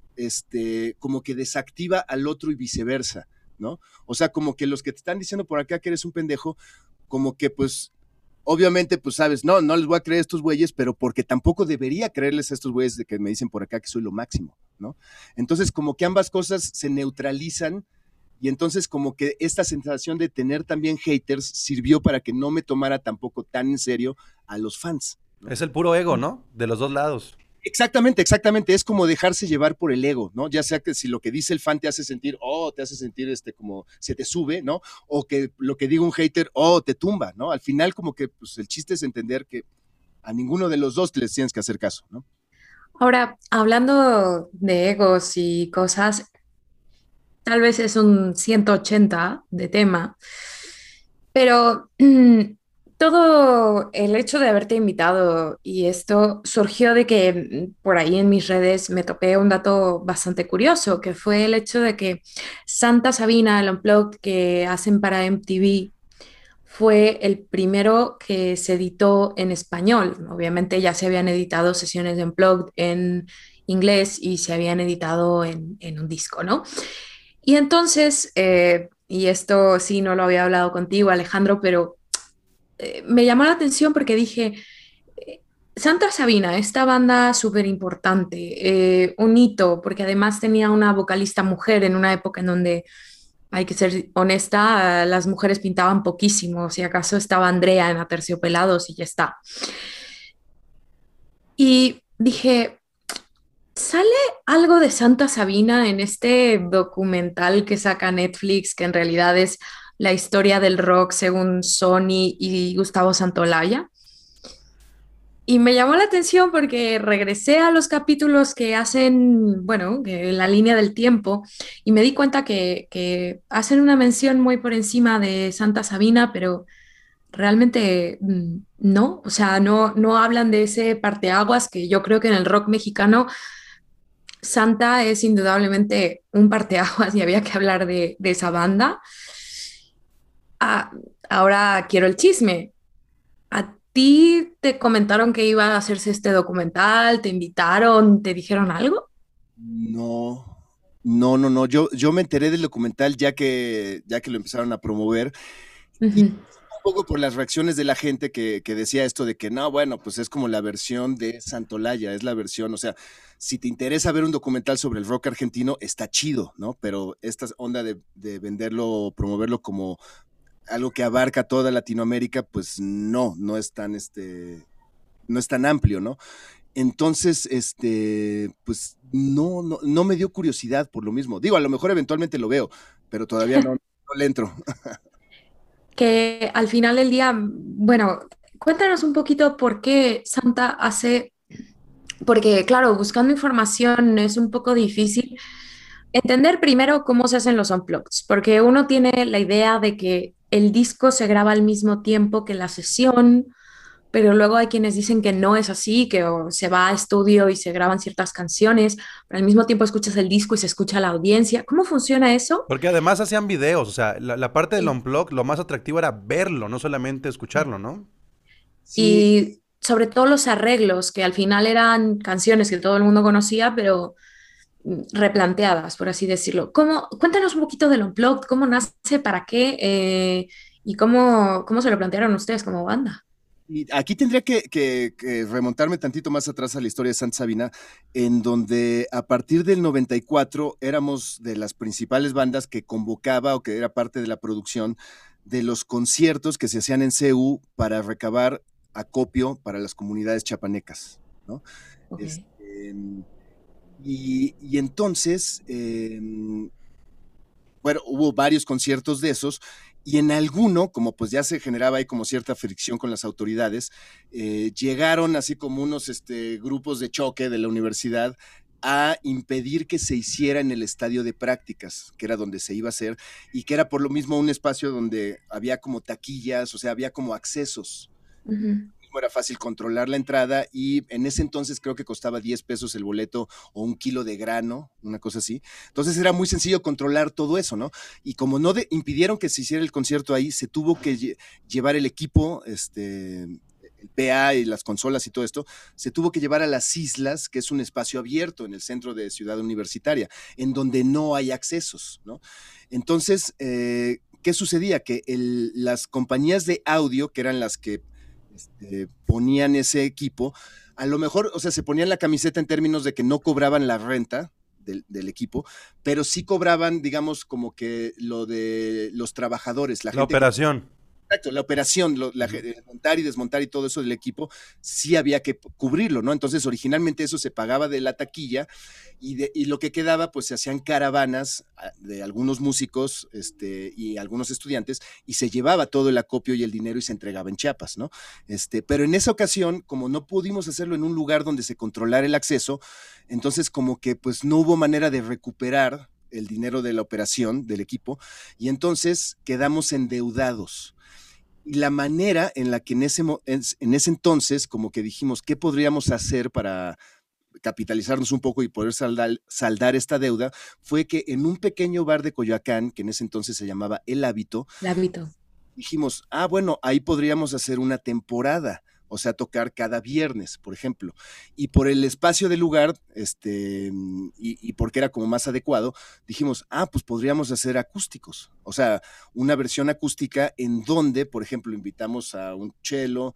este, como que desactiva al otro y viceversa, ¿no? O sea, como que los que te están diciendo por acá que eres un pendejo, como que pues, obviamente, pues sabes, no, no les voy a creer a estos güeyes, pero porque tampoco debería creerles a estos güeyes de que me dicen por acá que soy lo máximo, ¿no? Entonces, como que ambas cosas se neutralizan y entonces como que esta sensación de tener también haters sirvió para que no me tomara tampoco tan en serio a los fans. ¿No? Es el puro ego, ¿no? De los dos lados. Exactamente, exactamente. Es como dejarse llevar por el ego, ¿no? Ya sea que si lo que dice el fan te hace sentir, oh, te hace sentir este como se te sube, ¿no? O que lo que diga un hater, oh, te tumba, ¿no? Al final como que pues el chiste es entender que a ninguno de los dos les tienes que hacer caso, ¿no? Ahora, hablando de egos y cosas, tal vez es un ciento ochenta de tema, pero mm, todo el hecho de haberte invitado y esto surgió de que mm, por ahí en mis redes me topé un dato bastante curioso, que fue el hecho de que Santa Sabina, el Unplugged que hacen para M T V, fue el primero que se editó en español. Obviamente ya se habían editado sesiones de Unplugged en inglés y se habían editado en, en un disco, ¿no? Y entonces, eh, y esto sí no lo había hablado contigo, Alejandro, pero eh, me llamó la atención porque dije, eh, Santa Sabina, esta banda súper importante, eh, un hito, porque además tenía una vocalista mujer en una época en donde, hay que ser honesta, las mujeres pintaban poquísimo, si acaso estaba Andrea en Aterciopelados y ya está. Y dije, ¿sale algo de Santa Sabina en este documental que saca Netflix, que en realidad es la historia del rock según Sony y Gustavo Santaolalla? Y me llamó la atención porque regresé a los capítulos que hacen, bueno, que la línea del tiempo, y me di cuenta que, que hacen una mención muy por encima de Santa Sabina, pero realmente mm, no, o sea, no, no hablan de ese parteaguas que yo creo que en el rock mexicano Santa es indudablemente un parteaguas y había que hablar de, de esa banda. Ah, ahora quiero el chisme. ¿A ti te comentaron que iba a hacerse este documental? ¿Te invitaron? ¿Te dijeron algo? No, no, no, no. Yo, yo me enteré del documental ya que, ya que lo empezaron a promover. Y Ujú. un poco por las reacciones de la gente que, que decía esto de que no, bueno, pues es como la versión de Santolaya, es la versión, o sea, si te interesa ver un documental sobre el rock argentino, está chido, ¿no? Pero esta onda de, de venderlo, promoverlo como algo que abarca toda Latinoamérica, pues no, no es tan, este, no es tan amplio, ¿no? Entonces, este, pues no, no, no me dio curiosidad por lo mismo. Digo, a lo mejor eventualmente lo veo, pero todavía no, no le entro. Que al final del día, bueno, cuéntanos un poquito por qué Santa hace, porque claro, buscando información es un poco difícil entender primero cómo se hacen los unplugs, porque uno tiene la idea de que el disco se graba al mismo tiempo que la sesión, pero luego hay quienes dicen que no es así, que o se va a estudio y se graban ciertas canciones, pero al mismo tiempo escuchas el disco y se escucha a la audiencia. ¿Cómo funciona eso? Porque además hacían videos, o sea, la, la parte del Sí. unplug, lo más atractivo era verlo, no solamente escucharlo, ¿no? Sí, Y sobre todo los arreglos, que al final eran canciones que todo el mundo conocía, pero mm, replanteadas, por así decirlo. ¿Cómo, cuéntanos un poquito del Unplugged, cómo nace, para qué eh, y cómo, cómo se lo plantearon ustedes como banda. y aquí tendría que, que, que remontarme tantito más atrás a la historia de Santa Sabina, en donde a partir del noventa y cuatro éramos de las principales bandas que convocaba o que era parte de la producción de los conciertos que se hacían en C U para recabar acopio para las comunidades chapanecas, ¿no? Ok. Este, y, y entonces, eh, bueno, hubo varios conciertos de esos y en alguno, como pues ya se generaba ahí como cierta fricción con las autoridades, eh, llegaron así como unos este, grupos de choque de la universidad a impedir que se hiciera en el estadio de prácticas, que era donde se iba a hacer, y que era por lo mismo un espacio donde había como taquillas, o sea, había como accesos. Ujú. Era fácil controlar la entrada y en ese entonces creo que costaba diez pesos el boleto o un kilo de grano, una cosa así. Entonces era muy sencillo controlar todo eso, ¿no? Y como no de, impidieron que se hiciera el concierto ahí, se tuvo que lle llevar el equipo, este, el P A y las consolas y todo esto, se tuvo que llevar a las islas, que es un espacio abierto en el centro de Ciudad Universitaria, en donde no hay accesos, ¿no? Entonces, eh, ¿qué sucedía? Que el, las compañías de audio, que eran las que este, ponían ese equipo, a lo mejor, o sea, se ponían la camiseta en términos de que no cobraban la renta del, del equipo, pero sí cobraban, digamos, como que lo de los trabajadores, la La gente que operación. exacto, la operación, lo, la, Ujú. montar y desmontar y todo eso del equipo, sí había que cubrirlo, ¿no? Entonces, originalmente eso se pagaba de la taquilla y, de, y lo que quedaba, pues se hacían caravanas de algunos músicos este, y algunos estudiantes y se llevaba todo el acopio y el dinero y se entregaba en Chiapas, ¿no? Este, pero en esa ocasión, como no pudimos hacerlo en un lugar donde se controlara el acceso, entonces como que pues no hubo manera de recuperar el dinero de la operación del equipo y entonces quedamos endeudados y la manera en la que en ese, en ese entonces, como que dijimos, ¿qué podríamos hacer para capitalizarnos un poco y poder saldar, saldar esta deuda? Fue que en un pequeño bar de Coyoacán, que en ese entonces se llamaba El Hábito, La Vito. dijimos, ah, bueno, ahí podríamos hacer una temporada, o sea, tocar cada viernes, por ejemplo. Y por el espacio del lugar, este, y, y porque era como más adecuado, dijimos, ah, pues podríamos hacer acústicos, o sea, una versión acústica en donde, por ejemplo, invitamos a un cello,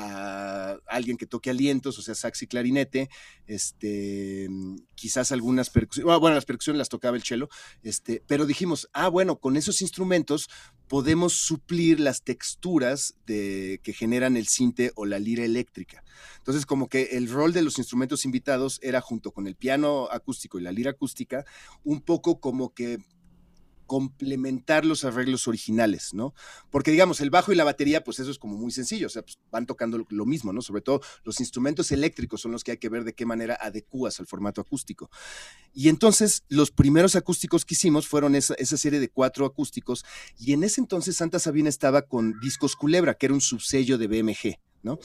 a alguien que toque alientos, o sea, sax y clarinete, este, quizás algunas percusiones, bueno, las percusiones las tocaba el cello, este, pero dijimos, ah, bueno, con esos instrumentos podemos suplir las texturas de, que generan el cinte o la lira eléctrica. Entonces, como que el rol de los instrumentos invitados era junto con el piano acústico y la lira acústica, un poco como que complementar los arreglos originales, ¿no? Porque digamos, el bajo y la batería, pues eso es como muy sencillo, o sea, pues van tocando lo, lo mismo, ¿no? Sobre todo los instrumentos eléctricos son los que hay que ver de qué manera adecuas al formato acústico. Y entonces los primeros acústicos que hicimos fueron esa, esa serie de cuatro acústicos y en ese entonces Santa Sabina estaba con Discos Culebra, que era un subsello de B M G, ¿no?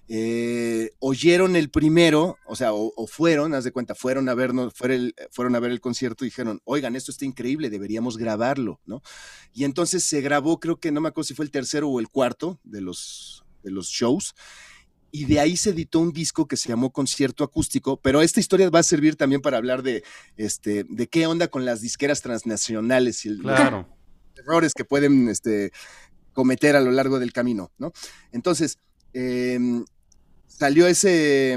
Eh, oyeron el primero, o sea, o, o fueron, haz de cuenta, fueron a vernos, fueron, fueron a ver el concierto y dijeron, oigan, esto está increíble, deberíamos grabarlo, ¿no? Y entonces se grabó, creo que no me acuerdo si fue el tercero o el cuarto de los de los shows. Y de ahí se editó un disco que se llamó Concierto Acústico, pero esta historia va a servir también para hablar de, este, de qué onda con las disqueras transnacionales y el, claro. los errores que pueden este, cometer a lo largo del camino, ¿no? Entonces, eh, salió ese,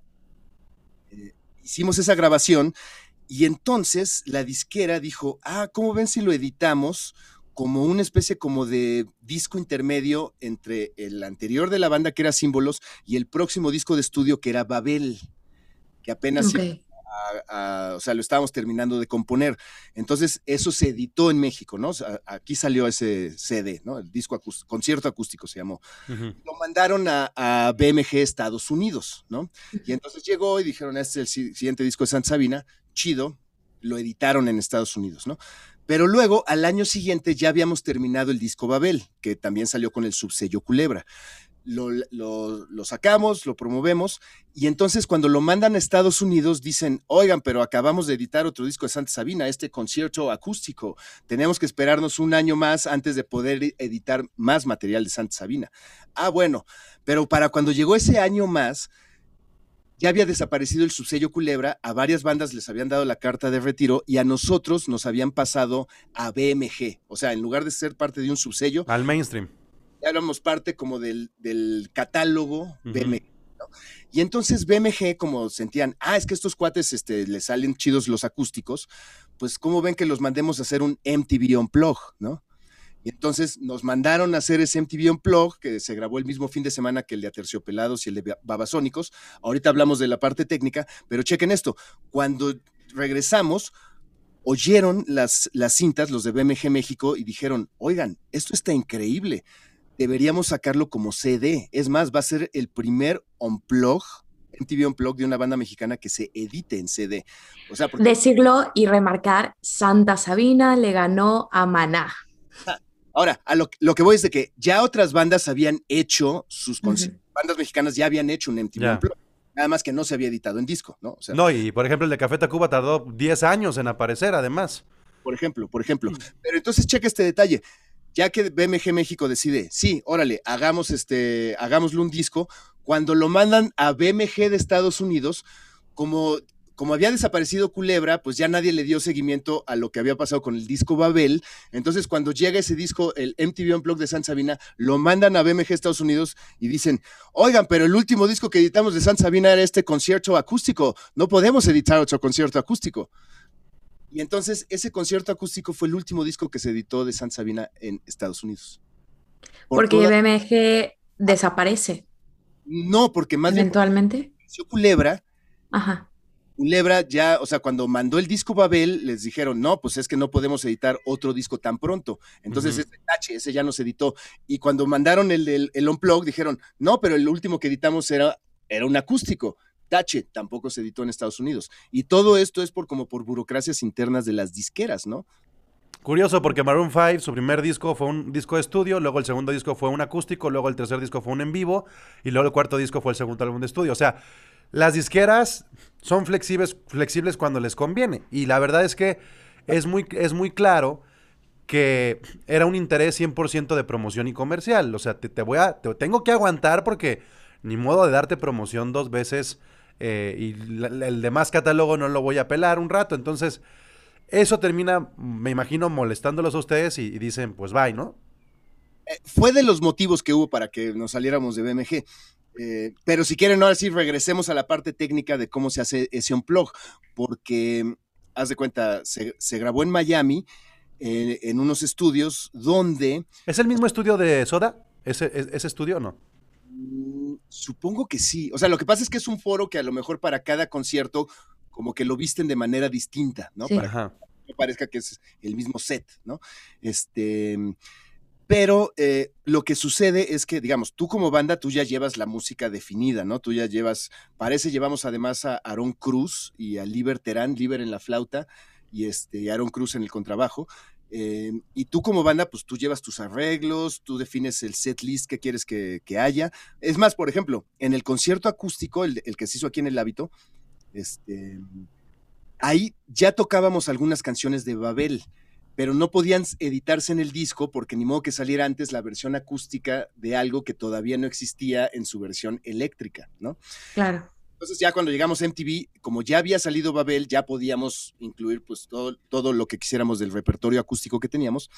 eh, hicimos esa grabación y entonces la disquera dijo, ah, ¿cómo ven si lo editamos como una especie como de disco intermedio entre el anterior de la banda, que era Símbolos, y el próximo disco de estudio, que era Babel, que apenas Okay. a, a, o sea, lo estábamos terminando de componer. Entonces, eso se editó en México, ¿no? O sea, aquí salió ese C D, ¿no? El disco acústico, Concierto Acústico se llamó. Uh-huh. Lo mandaron a, a B M G Estados Unidos, ¿no? Y entonces llegó y dijeron, este es el siguiente disco de Santa Sabina, chido, lo editaron en Estados Unidos, ¿no? Pero luego, al año siguiente, ya habíamos terminado el disco Babel, que también salió con el subsello Culebra. Lo, lo, lo sacamos, lo promovemos, y entonces cuando lo mandan a Estados Unidos dicen, oigan, pero acabamos de editar otro disco de Santa Sabina, este Concierto Acústico, tenemos que esperarnos un año más antes de poder editar más material de Santa Sabina. Ah, bueno, pero para cuando llegó ese año más, ya había desaparecido el subsello Culebra, a varias bandas les habían dado la carta de retiro y a nosotros nos habían pasado a B M G. O sea, en lugar de ser parte de un subsello, al mainstream. Ya éramos parte como del, del catálogo uh-huh. B M G, ¿no? Y entonces B M G, como sentían, ah, es que estos cuates este, les salen chidos los acústicos, pues ¿cómo ven que los mandemos a hacer un M T V Unplugged, ¿no? Y entonces nos mandaron a hacer ese M T V Unplugged, que se grabó el mismo fin de semana que el de Aterciopelados y el de Babasónicos. Ahorita hablamos de la parte técnica, pero chequen esto. Cuando regresamos, oyeron las, las cintas, los de B M G México, y dijeron, oigan, esto está increíble. Deberíamos sacarlo como C D. Es más, va a ser el primer Unplugged, M T V Unplugged de una banda mexicana que se edite en C D. O sea, porque... Decirlo y remarcar, Santa Sabina le ganó a Maná. Ahora, a lo, lo que voy es de que ya otras bandas habían hecho sus conciertos, uh-huh. bandas mexicanas ya habían hecho un M T V yeah. Unplugged, nada más que no se había editado en disco, ¿no? O sea, no, y por ejemplo el de Café Tacuba tardó diez años en aparecer, además. Por ejemplo, por ejemplo. Uh-huh. Pero entonces checa este detalle, ya que B M G México decide, sí, órale, hagamos este, hagámosle un disco, cuando lo mandan a B M G de Estados Unidos, como... como había desaparecido Culebra, pues ya nadie le dio seguimiento a lo que había pasado con el disco Babel. Entonces, cuando llega ese disco, el M T V Unplugged de Santa Sabina, lo mandan a B M G Estados Unidos y dicen, oigan, pero el último disco que editamos de Santa Sabina era este concierto acústico. No podemos editar otro concierto acústico. Y entonces, ese concierto acústico fue el último disco que se editó de Santa Sabina en Estados Unidos. Por porque toda... B M G desaparece. No, porque más eventualmente. bien... Eventualmente. Culebra. Ajá. Culebra ya, o sea, cuando mandó el disco Babel, les dijeron, no, pues es que no podemos editar otro disco tan pronto. Entonces, uh-huh. ese tache, ese ya no se editó. Y cuando mandaron el, el, el Unplugged, dijeron, no, pero el último que editamos era, era un acústico. Tache, tampoco se editó en Estados Unidos. Y todo esto es por como por burocracias internas de las disqueras, ¿no? Curioso, porque Maroon five, su primer disco fue un disco de estudio, luego el segundo disco fue un acústico, luego el tercer disco fue un en vivo, y luego el cuarto disco fue el segundo álbum de estudio. O sea, las disqueras son flexibles, flexibles cuando les conviene. Y la verdad es que es muy, es muy claro que era un interés cien por ciento de promoción y comercial. O sea, te, te voy a, te tengo que aguantar porque ni modo de darte promoción dos veces eh, y la, el demás catálogo no lo voy a pelar un rato. Entonces, eso termina, me imagino, molestándolos a ustedes y, y dicen, pues bye, ¿no? Eh, fue de los motivos que hubo para que nos saliéramos de B M G. Eh, pero si quieren, ahora sí regresemos a la parte técnica de cómo se hace ese unplug, porque haz de cuenta, se, se grabó en Miami, eh, en unos estudios donde... ¿Es el mismo estudio de Soda? ¿Ese, ese estudio o no? Mm, supongo que sí. O sea, lo que pasa es que es un foro que a lo mejor para cada concierto como que lo visten de manera distinta, ¿no? Sí. Para Ajá. que no parezca que es el mismo set, ¿no? Este... Pero eh, lo que sucede es que, digamos, tú como banda, tú ya llevas la música definida, ¿no? Tú ya llevas, parece, llevamos además a Aarón Cruz y a Liber Terán, Liber en la flauta y este, Aarón Cruz en el contrabajo. Eh, y tú como banda, pues tú llevas tus arreglos, tú defines el set list que quieres que, que haya. Es más, por ejemplo, en el concierto acústico, el, el que se hizo aquí en el Hábito, este, ahí ya tocábamos algunas canciones de Babel. pero no podían editarse en el disco porque ni modo que saliera antes la versión acústica de algo que todavía no existía en su versión eléctrica, ¿no? Claro. Entonces ya cuando llegamos a M T V, como ya había salido Babel, ya podíamos incluir pues todo, todo lo que quisiéramos del repertorio acústico que teníamos.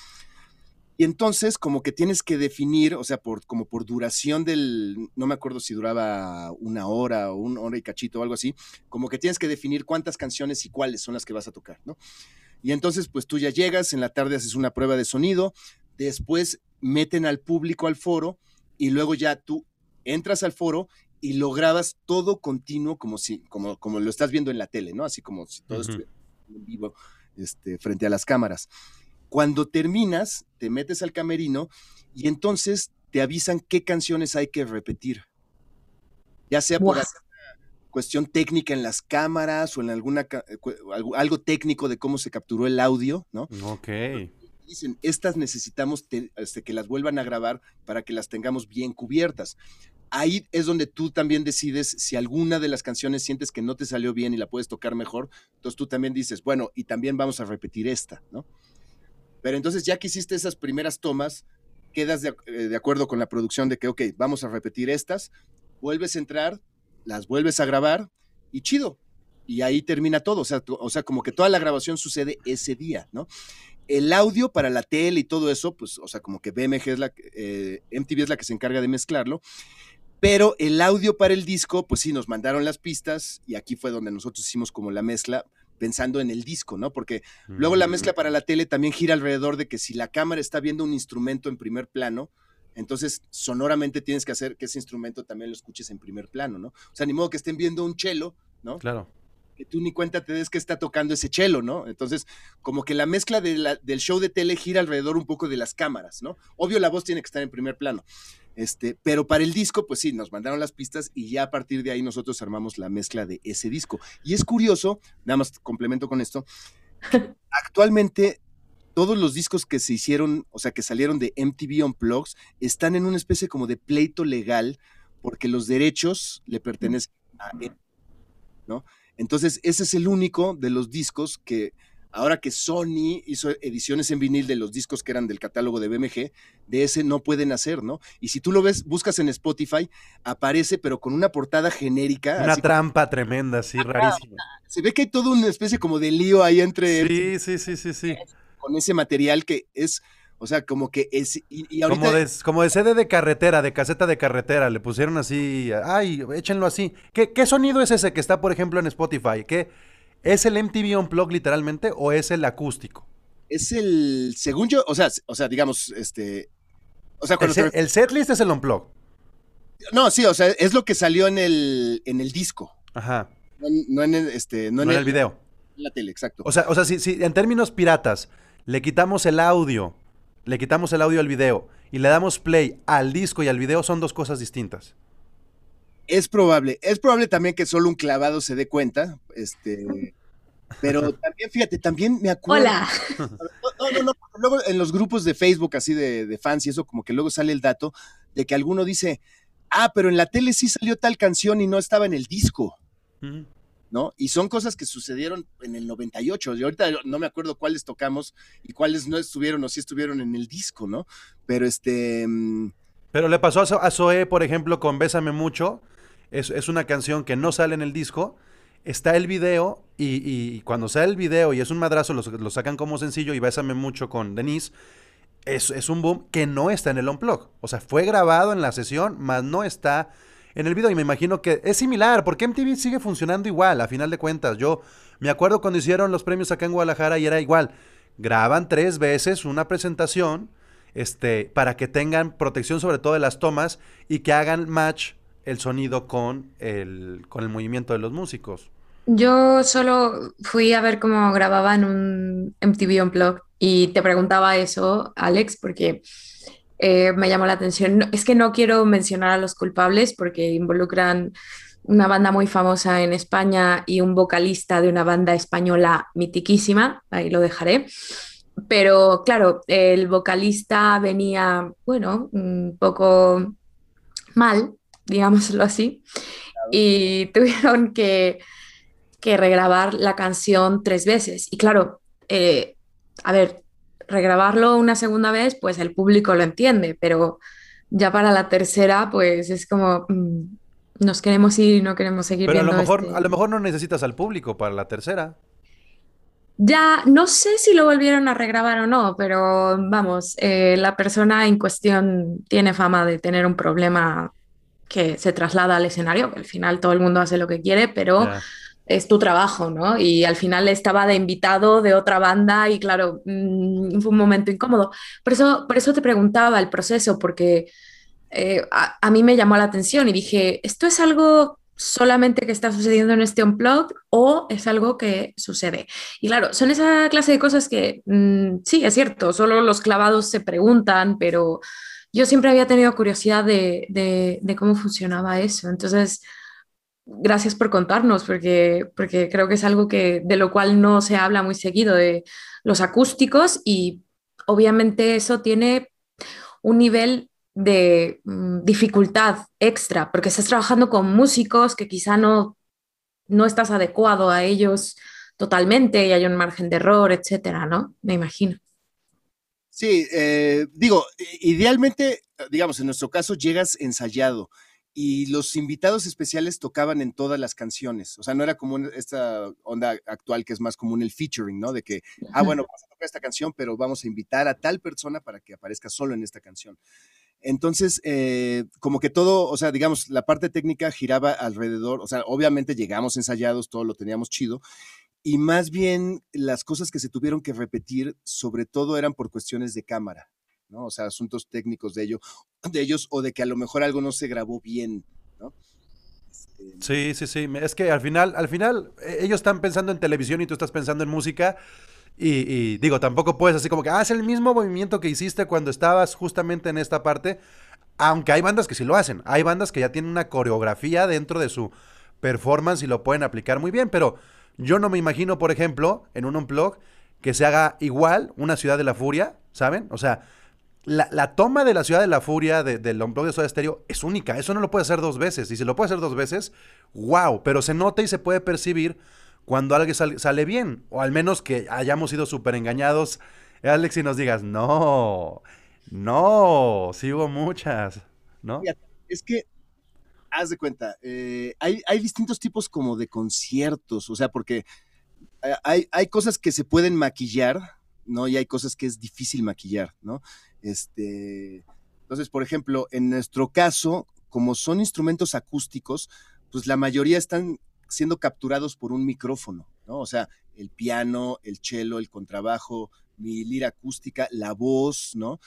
Y entonces como que tienes que definir, o sea, por, como por duración del, no me acuerdo si duraba una hora o una hora y cachito o algo así, como que tienes que definir cuántas canciones y cuáles son las que vas a tocar, ¿no? Y entonces, pues tú ya llegas, en la tarde haces una prueba de sonido, después meten al público al foro y luego ya tú entras al foro y lo grabas todo continuo como si, como, como lo estás viendo en la tele, ¿no? Así como si todo uh-huh. estuviera en vivo este, frente a las cámaras. Cuando terminas, te metes al camerino y entonces te avisan qué canciones hay que repetir. Ya sea por wow. cuestión técnica en las cámaras o en alguna algo técnico de cómo se capturó el audio, ¿no? Ok. Dicen, estas necesitamos te, este, que las vuelvan a grabar para que las tengamos bien cubiertas. Ahí es donde tú también decides si alguna de las canciones sientes que no te salió bien y la puedes tocar mejor, entonces tú también dices, bueno, y también vamos a repetir esta, ¿no? Pero entonces ya que hiciste esas primeras tomas, quedas de, de acuerdo con la producción de que, ok, vamos a repetir estas, vuelves a entrar, las vuelves a grabar y chido. Y ahí termina todo. O sea, o sea, como que toda la grabación sucede ese día, ¿no? El audio para la tele y todo eso, pues, o sea, como que B M G es la, eh, M T V es la que se encarga de mezclarlo. Pero el audio para el disco, pues sí, nos mandaron las pistas y aquí fue donde nosotros hicimos como la mezcla pensando en el disco, ¿no? Porque mm. luego la mezcla para la tele también gira alrededor de que si la cámara está viendo un instrumento en primer plano, entonces sonoramente tienes que hacer que ese instrumento también lo escuches en primer plano, ¿no? O sea, ni modo que estén viendo un cello, ¿no? Claro. Que tú ni cuenta te des que está tocando ese cello, ¿no? Entonces, como que la mezcla de la, del show de tele gira alrededor un poco de las cámaras, ¿no? Obvio, la voz tiene que estar en primer plano. Este, pero para el disco, pues sí, nos mandaron las pistas y ya a partir de ahí nosotros armamos la mezcla de ese disco. Y es curioso, nada más complemento con esto, que actualmente todos los discos que se hicieron, o sea, que salieron de M T V Unplugged, están en una especie como de pleito legal porque los derechos le pertenecen a él, ¿no? Entonces, ese es el único de los discos que, ahora que Sony hizo ediciones en vinil de los discos que eran del catálogo de B M G, de ese no pueden hacer, ¿no? Y si tú lo ves, buscas en Spotify, aparece, pero con una portada genérica. Una así trampa como... tremenda, sí, rarísima. Se ve que hay toda una especie como de lío ahí entre... Sí, sí, sí, sí, sí. Con ese material que es... O sea, como que es... Y, y ahorita... como, de, como de C D de carretera, de caseta de carretera, le pusieron así, ay, échenlo así. ¿Qué, qué sonido es ese que está, por ejemplo, en Spotify? ¿Qué, ¿Es el M T V Unplugged literalmente o es el acústico? Es el, según yo, o sea, o sea digamos, este... O sea, cuando el, set, te... el setlist es el Unplugged. No, sí, o sea, es lo que salió en el, en el disco. Ajá. No, no en el, este, no no en el, el video. En la tele, exacto. O sea, o sea si, si en términos piratas le quitamos el audio... Le quitamos el audio al video y le damos play al disco y al video, son dos cosas distintas. Es probable. Es probable también que solo un clavado se dé cuenta. Este, pero también, fíjate, también me acuerdo. Hola. No, no, no. Luego en los grupos de Facebook, así de, de fans y eso, como que luego sale el dato de que alguno dice, ah, pero en la tele sí salió tal canción y no estaba en el disco. Uh-huh. ¿No? Y son cosas que sucedieron en el noventa y ocho. Y ahorita no me acuerdo cuáles tocamos y cuáles no estuvieron o sí estuvieron en el disco, ¿no? Pero este... Pero le pasó a Zoé, por ejemplo, con Bésame Mucho. Es, es una canción que no sale en el disco. Está el video y, y cuando sale el video y es un madrazo, lo, lo sacan como sencillo y Bésame Mucho con Denise. Es, es un boom que no está en el Unplugged. O sea, fue grabado en la sesión, mas no está... en el video, y me imagino que es similar, porque M T V sigue funcionando igual, a final de cuentas. Yo me acuerdo cuando hicieron los premios acá en Guadalajara y era igual. Graban tres veces una presentación este, para que tengan protección sobre todo de las tomas y que hagan match el sonido con el, con el movimiento de los músicos. Yo solo fui a ver cómo grababan un M T V Unplugged y te preguntaba eso, Alex, porque... Eh, me llamó la atención. No, es que no quiero mencionar a los culpables porque involucran una banda muy famosa en España y un vocalista de una banda española mitiquísima, ahí lo dejaré. Pero claro, el vocalista venía, bueno, un poco mal, digámoslo así, y tuvieron que, que regrabar la canción tres veces. Y claro, eh, a ver, regrabarlo una segunda vez, pues el público lo entiende, pero ya para la tercera, pues es como mm, nos queremos ir y no queremos seguir Pero a lo viendo mejor, a este. lo mejor no necesitas al público para la tercera. Ya no sé si lo volvieron a regrabar o no, pero vamos, eh, la persona en cuestión tiene fama de tener un problema que se traslada al escenario, que al final todo el mundo hace lo que quiere, pero Ya. es tu trabajo, ¿no? Y al final estaba de invitado de otra banda y claro, mm, fue un momento incómodo. Por eso, por eso te preguntaba el proceso, porque eh, a, a mí me llamó la atención y dije, ¿esto es algo solamente que está sucediendo en este Unplugged o es algo que sucede? Y claro, son esa clase de cosas que mm, sí, es cierto, solo los clavados se preguntan, pero yo siempre había tenido curiosidad de, de, de cómo funcionaba eso. Entonces, gracias por contarnos, porque, porque creo que es algo que, de lo cual no se habla muy seguido, de los acústicos y obviamente eso tiene un nivel de mm, dificultad extra, porque estás trabajando con músicos que quizá no, no estás adecuado a ellos totalmente y hay un margen de error, etcétera, ¿no? Me imagino. Sí, eh, digo, idealmente, digamos, en nuestro caso llegas ensayado y los invitados especiales tocaban en todas las canciones. O sea, no era como esta onda actual que es más común el featuring, ¿no? De que, ah, bueno, vamos a tocar esta canción, pero vamos a invitar a tal persona para que aparezca solo en esta canción. Entonces, eh, como que todo, o sea, digamos, la parte técnica giraba alrededor, o sea, obviamente llegamos ensayados, todo lo teníamos chido, y más bien las cosas que se tuvieron que repetir, sobre todo eran por cuestiones de cámara, ¿no? O sea, asuntos técnicos de, ello, de ellos o de que a lo mejor algo no se grabó bien, ¿no? Este, Sí, sí, sí. Es que al final, al final, eh, ellos están pensando en televisión y tú estás pensando en música. Y, y digo, tampoco puedes así como que haz el mismo movimiento que hiciste cuando estabas justamente en esta parte. Aunque hay bandas que sí lo hacen. Hay bandas que ya tienen una coreografía dentro de su performance y lo pueden aplicar muy bien. Pero yo no me imagino, por ejemplo, en un unplug, que se haga igual una Ciudad de la Furia, ¿saben? O sea, la, la toma de la Ciudad de la Furia de, del unplug de Soda Stereo es única. Eso no lo puede hacer dos veces. Y si lo puede hacer dos veces, wow. Pero se nota y se puede percibir cuando algo sale, sale bien. O al menos que hayamos sido súper engañados, Alex, y nos digas, no, no, sí hubo muchas, ¿no? fíjate, es que, haz de cuenta, eh, hay, hay distintos tipos como de conciertos, o sea, porque eh, hay, hay cosas que se pueden maquillar, ¿no? Y hay cosas que es difícil maquillar, ¿no? Este, entonces, por ejemplo, en nuestro caso, como son instrumentos acústicos, pues la mayoría están siendo capturados por un micrófono, ¿no? O sea, el piano, el cello, el contrabajo, mi lira acústica, la voz, ¿no?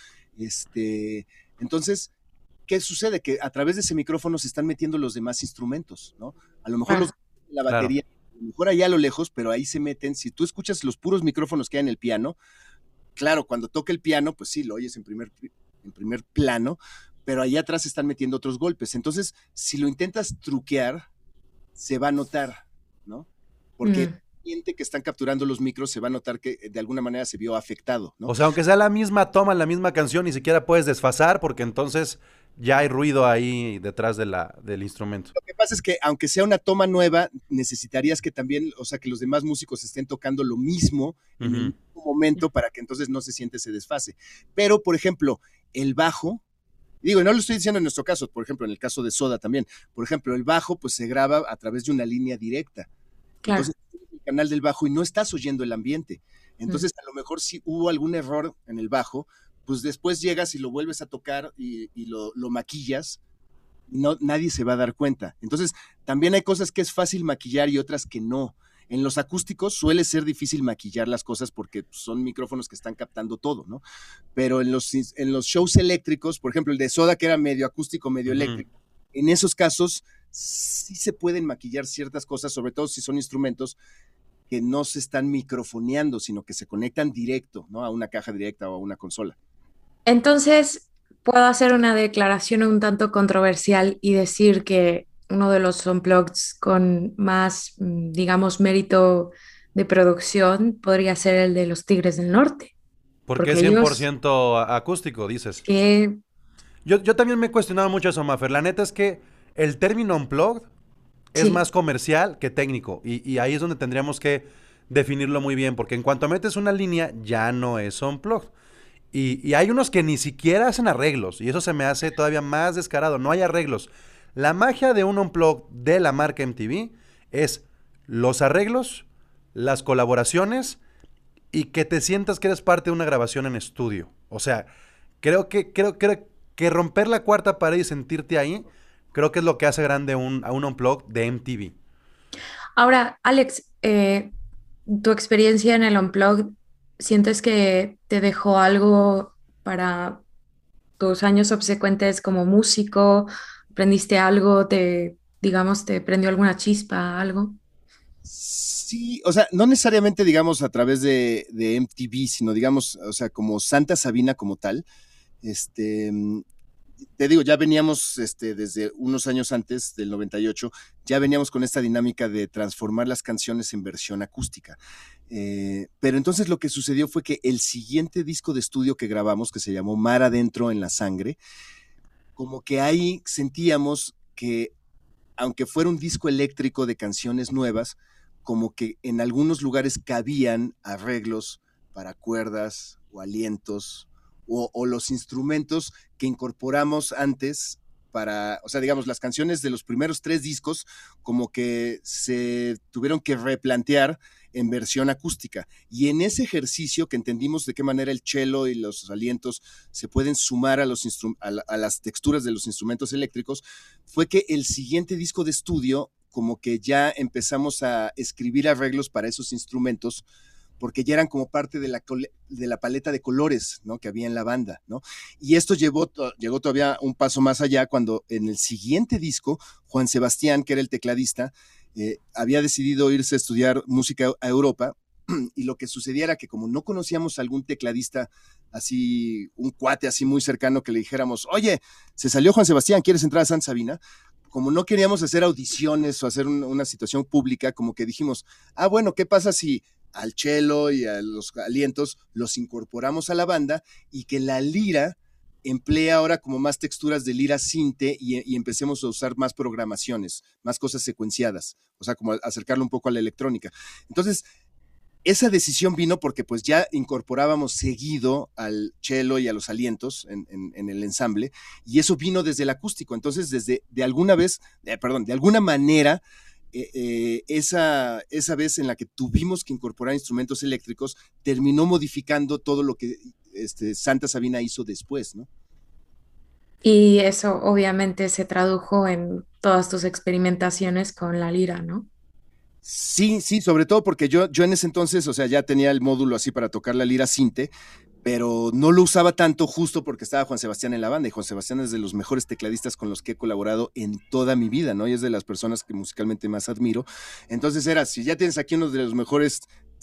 Este, entonces, ¿qué sucede? Que a través de ese micrófono se están metiendo los demás instrumentos, ¿no? A lo mejor los, Ah, la Claro, batería, a lo mejor allá a lo lejos, pero ahí se meten. Si tú escuchas los puros micrófonos que hay en el piano, claro, cuando toca el piano, pues sí, lo oyes en primer, en primer plano, pero allá atrás se están metiendo otros golpes. Entonces, si lo intentas truquear, se va a notar, ¿no? Porque mm. el ambiente que están capturando los micros se va a notar que de alguna manera se vio afectado, ¿no? o sea, aunque sea la misma toma, la misma canción, ni siquiera puedes desfasar porque entonces ya hay ruido ahí detrás de la, del instrumento. Lo que pasa es que aunque sea una toma nueva, necesitarías que también, o sea, que los demás músicos estén tocando lo mismo en el Ujú. mismo momento para que entonces no se siente ese desfase. Pero, por ejemplo, el bajo, digo, y no lo estoy diciendo en nuestro caso, por ejemplo, en el caso de Soda también, por ejemplo, el bajo pues se graba a través de una línea directa. Claro. Entonces, el canal del bajo y no estás oyendo el ambiente. Mm. Entonces, a lo mejor si hubo algún error en el bajo, pues después llegas y lo vuelves a tocar y, y lo, lo maquillas, no, nadie se va a dar cuenta. Entonces, también hay cosas que es fácil maquillar y otras que no. En los acústicos suele ser difícil maquillar las cosas porque son micrófonos que están captando todo, ¿no? Pero en los, en los shows eléctricos, por ejemplo, el de Soda, que era medio acústico, medio Ujú. eléctrico, en esos casos sí se pueden maquillar ciertas cosas, sobre todo si son instrumentos que no se están microfoneando, sino que se conectan directo, ¿no? A una caja directa o a una consola. Entonces, puedo hacer una declaración un tanto controversial y decir que uno de los unplugged con más, mm, digamos, mérito de producción podría ser el de los Tigres del Norte, ¿Por qué porque ellos, cien por ciento acústico, es dices? que, Yo, yo también me he cuestionado mucho eso, Mafer. La neta es que el término unplugged es sí, más comercial que técnico. Y, y ahí es donde tendríamos que definirlo muy bien, porque en cuanto metes una línea, ya no es unplugged. Y, y hay unos que ni siquiera hacen arreglos, y eso se me hace todavía más descarado. No hay arreglos. La magia de un unplugged de la marca M T V es los arreglos, las colaboraciones y que te sientas que eres parte de una grabación en estudio. O sea, creo que, creo, creo que romper la cuarta pared y sentirte ahí, creo que es lo que hace grande un, a un unplugged de M T V. Ahora, Alex, eh, tu experiencia en el Unplugged, ¿sientes que te dejó algo para tus años subsecuentes como músico? ¿Aprendiste algo? ¿Te, digamos, te prendió alguna chispa, algo? Sí, o sea, no necesariamente, digamos, a través de, de M T V, sino, digamos, o sea, como Santa Sabina como tal. Este, te digo, ya veníamos este, desde unos años antes del noventa y ocho, ya veníamos con esta dinámica de transformar las canciones en versión acústica. Eh, pero entonces lo que sucedió fue que el siguiente disco de estudio que grabamos, que se llamó Mar Adentro en la Sangre, como que ahí sentíamos que, aunque fuera un disco eléctrico de canciones nuevas, como que en algunos lugares cabían arreglos para cuerdas o alientos o, o los instrumentos que incorporamos antes para, o sea, digamos, las canciones de los primeros tres discos como que se tuvieron que replantear en versión acústica. Y en ese ejercicio que entendimos de qué manera el cello y los alientos se pueden sumar a, los instru- a, la, a las texturas de los instrumentos eléctricos, fue que el siguiente disco de estudio como que ya empezamos a escribir arreglos para esos instrumentos, porque ya eran como parte de la, de la paleta de colores, ¿no?, que había en la banda, ¿no? Y esto llevó, llegó todavía un paso más allá cuando en el siguiente disco, Juan Sebastián, que era el tecladista, eh, había decidido irse a estudiar música a Europa, y lo que sucedía era que como no conocíamos a algún tecladista así, un cuate así muy cercano que le dijéramos, oye, se salió Juan Sebastián, ¿quieres entrar a Santa Sabina? Como no queríamos hacer audiciones o hacer un, una situación pública, como que dijimos, ah, bueno, ¿qué pasa si al cello y a los alientos los incorporamos a la banda y que la lira emplea ahora como más texturas de lira sinte y, y empecemos a usar más programaciones, más cosas secuenciadas, o sea, como acercarlo un poco a la electrónica? Entonces, esa decisión vino porque pues ya incorporábamos seguido al cello y a los alientos en, en, en el ensamble, y eso vino desde el acústico. Entonces, desde de alguna vez, eh, perdón, de alguna manera, eh, eh, esa, esa vez en la que tuvimos que incorporar instrumentos eléctricos, terminó modificando todo lo que este, Santa Sabina hizo después, ¿no? Y eso obviamente se tradujo en todas tus experimentaciones con la lira, ¿no? Sí, sí, sobre todo porque yo, yo en ese entonces, o sea, ya tenía el módulo así para tocar la lira sinte, pero no lo usaba tanto justo porque estaba Juan Sebastián en la banda, y Juan Sebastián es de los mejores tecladistas con los que he colaborado en toda mi vida, ¿no? Y es de las personas que musicalmente más admiro. Entonces era, si ya tienes aquí uno de los mejores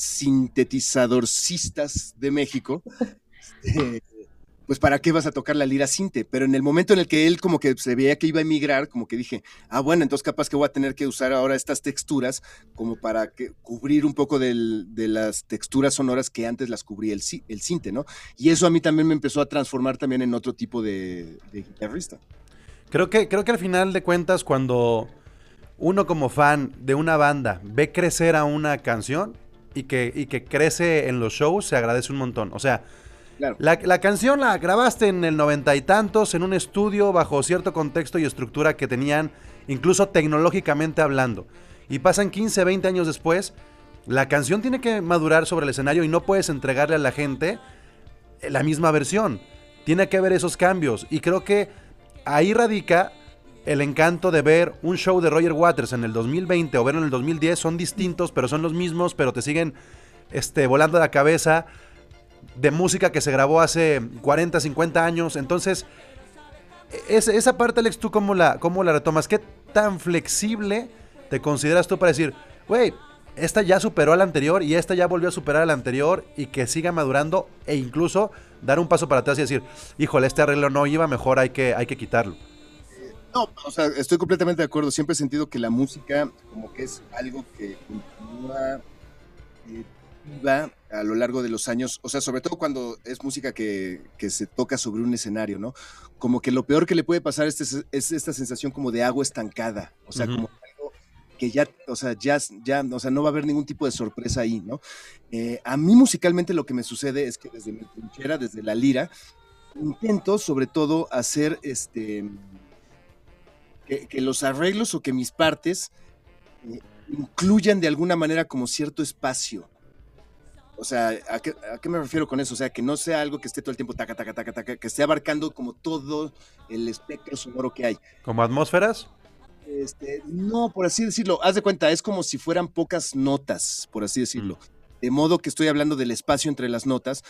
sintetizadorcistas de México, eh, pues ¿para qué vas a tocar la lira sinte? Pero en el momento en el que él como que se veía que iba a emigrar, como que dije, ah, bueno, entonces capaz que voy a tener que usar ahora estas texturas como para que, cubrir un poco del, de las texturas sonoras que antes las cubría el, el sinte, ¿no? Y eso a mí también me empezó a transformar también en otro tipo de, de guitarrista. Creo que, creo que al final de cuentas, cuando uno como fan de una banda ve crecer a una canción y que, y que crece en los shows, se agradece un montón. O sea, claro. la, la canción la grabaste en el noventa y tantos, en un estudio, bajo cierto contexto y estructura que tenían, incluso tecnológicamente hablando. Y pasan quince, veinte años después, la canción tiene que madurar sobre el escenario y no puedes entregarle a la gente la misma versión. Tiene que haber esos cambios. Y creo que ahí radica el encanto de ver un show de Roger Waters en el dos mil veinte o verlo en el dos mil diez. Son distintos, pero son los mismos, pero te siguen este, volando la cabeza, de música que se grabó hace cuarenta, cincuenta años. Entonces, es, esa parte, Alex, ¿tú cómo la, cómo la retomas? ¿Qué tan flexible te consideras tú para decir, güey, esta ya superó a la anterior y esta ya volvió a superar a la anterior, y que siga madurando, e incluso dar un paso para atrás y decir, híjole, este arreglo no iba, mejor hay que, hay que quitarlo? No, o sea, estoy completamente de acuerdo. Siempre he sentido que la música como que es algo que continúa eh, viva a lo largo de los años, o sea, sobre todo cuando es música que, que se toca sobre un escenario, ¿no? Como que lo peor que le puede pasar es, es, es esta sensación como de agua estancada, o sea, uh-huh. como algo que ya, o sea, ya, ya, o sea, no va a haber ningún tipo de sorpresa ahí, ¿no? Eh, a mí musicalmente lo que me sucede es que desde mi trinchera, desde la lira, intento sobre todo hacer este, que, que los arreglos o que mis partes eh, incluyan de alguna manera como cierto espacio. O sea, ¿a qué, ¿a qué me refiero con eso? O sea, que no sea algo que esté todo el tiempo taca, taca, taca, taca, que esté abarcando como todo el espectro sonoro que hay. ¿Como atmósferas? Este, no, por así decirlo, haz de cuenta, es como si fueran pocas notas, por así decirlo. Mm. De modo que estoy hablando del espacio entre las notas,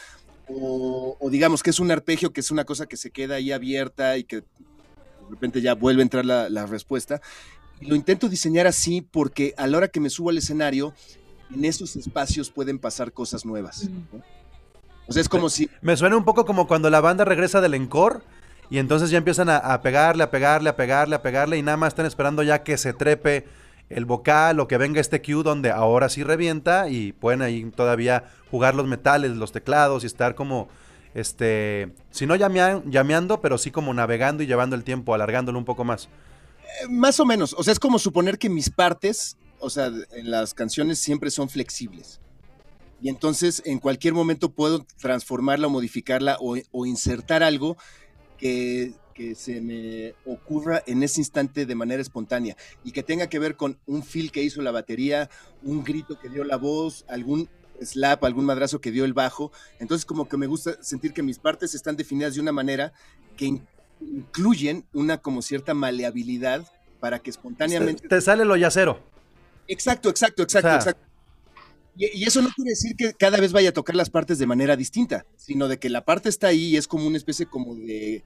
o, o digamos que es un arpegio, que es una cosa que se queda ahí abierta y que de repente ya vuelve a entrar la, la respuesta. Y lo intento diseñar así porque a la hora que me subo al escenario, en esos espacios pueden pasar cosas nuevas, ¿no? O sea, es como si... Me suena un poco como cuando la banda regresa del encore y entonces ya empiezan a, a pegarle, a pegarle, a pegarle, a pegarle y nada más están esperando ya que se trepe el vocal o que venga este cue donde ahora sí revienta y pueden ahí todavía jugar los metales, los teclados y estar como, este, si no llamea, llameando, pero sí como navegando y llevando el tiempo, alargándolo un poco más. Eh, más o menos, o sea, es como suponer que mis partes... O sea, en las canciones siempre son flexibles. Y entonces en cualquier momento puedo transformarla o modificarla o, o insertar algo que, que se me ocurra en ese instante de manera espontánea y que tenga que ver con un feel que hizo la batería, un grito que dio la voz, algún slap, algún madrazo que dio el bajo. Entonces como que me gusta sentir que mis partes están definidas de una manera que in- incluyen una como cierta maleabilidad para que espontáneamente... Te, te sale lo yacero. Exacto, exacto, exacto, o sea, exacto. Y, y eso no quiere decir que cada vez vaya a tocar las partes de manera distinta, sino de que la parte está ahí y es como una especie como de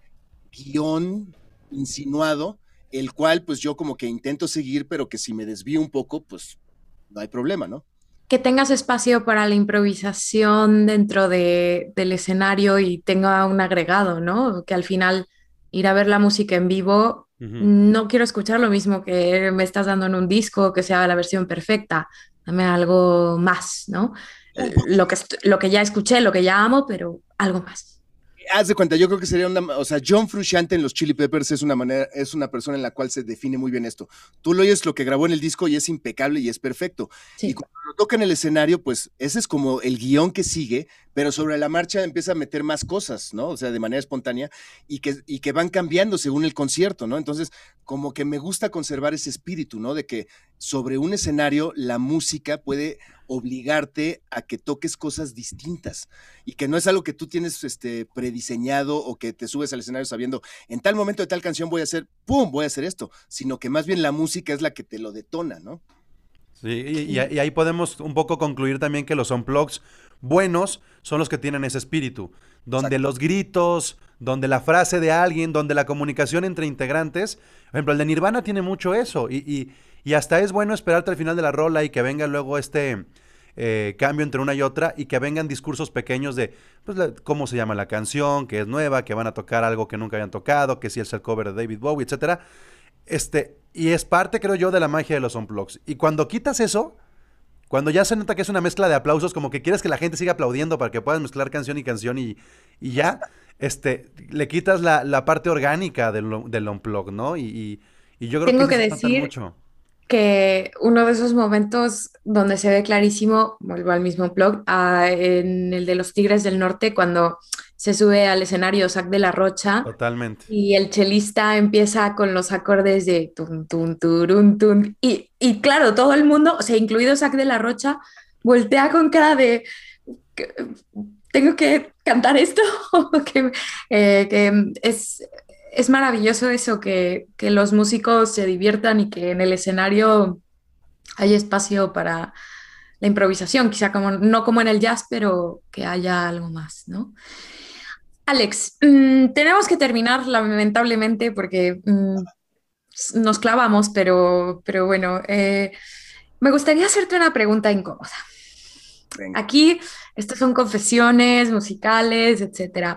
guión insinuado, el cual pues yo como que intento seguir, pero que si me desvío un poco, pues no hay problema, ¿no? Que tengas espacio para la improvisación dentro de, del escenario y tenga un agregado, ¿no? Que al final ir a ver la música en vivo, uh-huh. no quiero escuchar lo mismo que me estás dando en un disco, que sea la versión perfecta. Dame algo más, ¿no? Lo que, lo que ya escuché, lo que ya amo, pero algo más. Haz de cuenta, yo creo que sería una, o sea, John Frusciante en los Chili Peppers es una manera, es una persona en la cual se define muy bien esto. Tú lo oyes lo que grabó en el disco y es impecable y es perfecto. Sí. Y cuando lo toca en el escenario, pues ese es como el guión que sigue, pero sobre la marcha empieza a meter más cosas, ¿no? O sea, de manera espontánea y que, y que van cambiando según el concierto, ¿no? Entonces, como que me gusta conservar ese espíritu, ¿no? De que sobre un escenario la música puede obligarte a que toques cosas distintas y que no es algo que tú tienes este, prediseñado o que te subes al escenario sabiendo en tal momento de tal canción voy a hacer, ¡pum!, voy a hacer esto, sino que más bien la música es la que te lo detona, ¿no? Sí, y, y, y ahí podemos un poco concluir también que los unplugs buenos son los que tienen ese espíritu, donde Exacto. los gritos, donde la frase de alguien, donde la comunicación entre integrantes, por ejemplo, el de Nirvana tiene mucho eso y, y, y hasta es bueno esperarte al final de la rola y que venga luego este eh, cambio entre una y otra y que vengan discursos pequeños de pues, la, cómo se llama la canción, que es nueva, que van a tocar algo que nunca habían tocado, que si es el cover de David Bowie, etcétera. Este, y es parte, creo yo, de la magia de los unplugs. Y cuando quitas eso, cuando ya se nota que es una mezcla de aplausos, como que quieres que la gente siga aplaudiendo para que puedas mezclar canción y canción y, y ya, este, le quitas la, la parte orgánica del, del unplug, ¿no? Y, y, y yo creo Tengo que, que decir mucho. que uno de esos momentos donde se ve clarísimo, vuelvo al mismo unplug, uh, en el de los Tigres del Norte, cuando se sube al escenario Zack de la Rocha. Totalmente. Y el chelista empieza con los acordes de tun, tun, turun, tun. Y, y claro, todo el mundo, o sea, incluido Zack de la Rocha, voltea con cara de ¿tengo que cantar esto? que, eh, que es, es maravilloso eso, que, que los músicos se diviertan y que en el escenario hay espacio para la improvisación, quizá como, no como en el jazz, pero que haya algo más, ¿no? Alex, mmm, tenemos que terminar lamentablemente porque mmm, nos clavamos, pero, pero bueno, eh, me gustaría hacerte una pregunta incómoda. Venga. Aquí, estas son confesiones musicales, etcétera.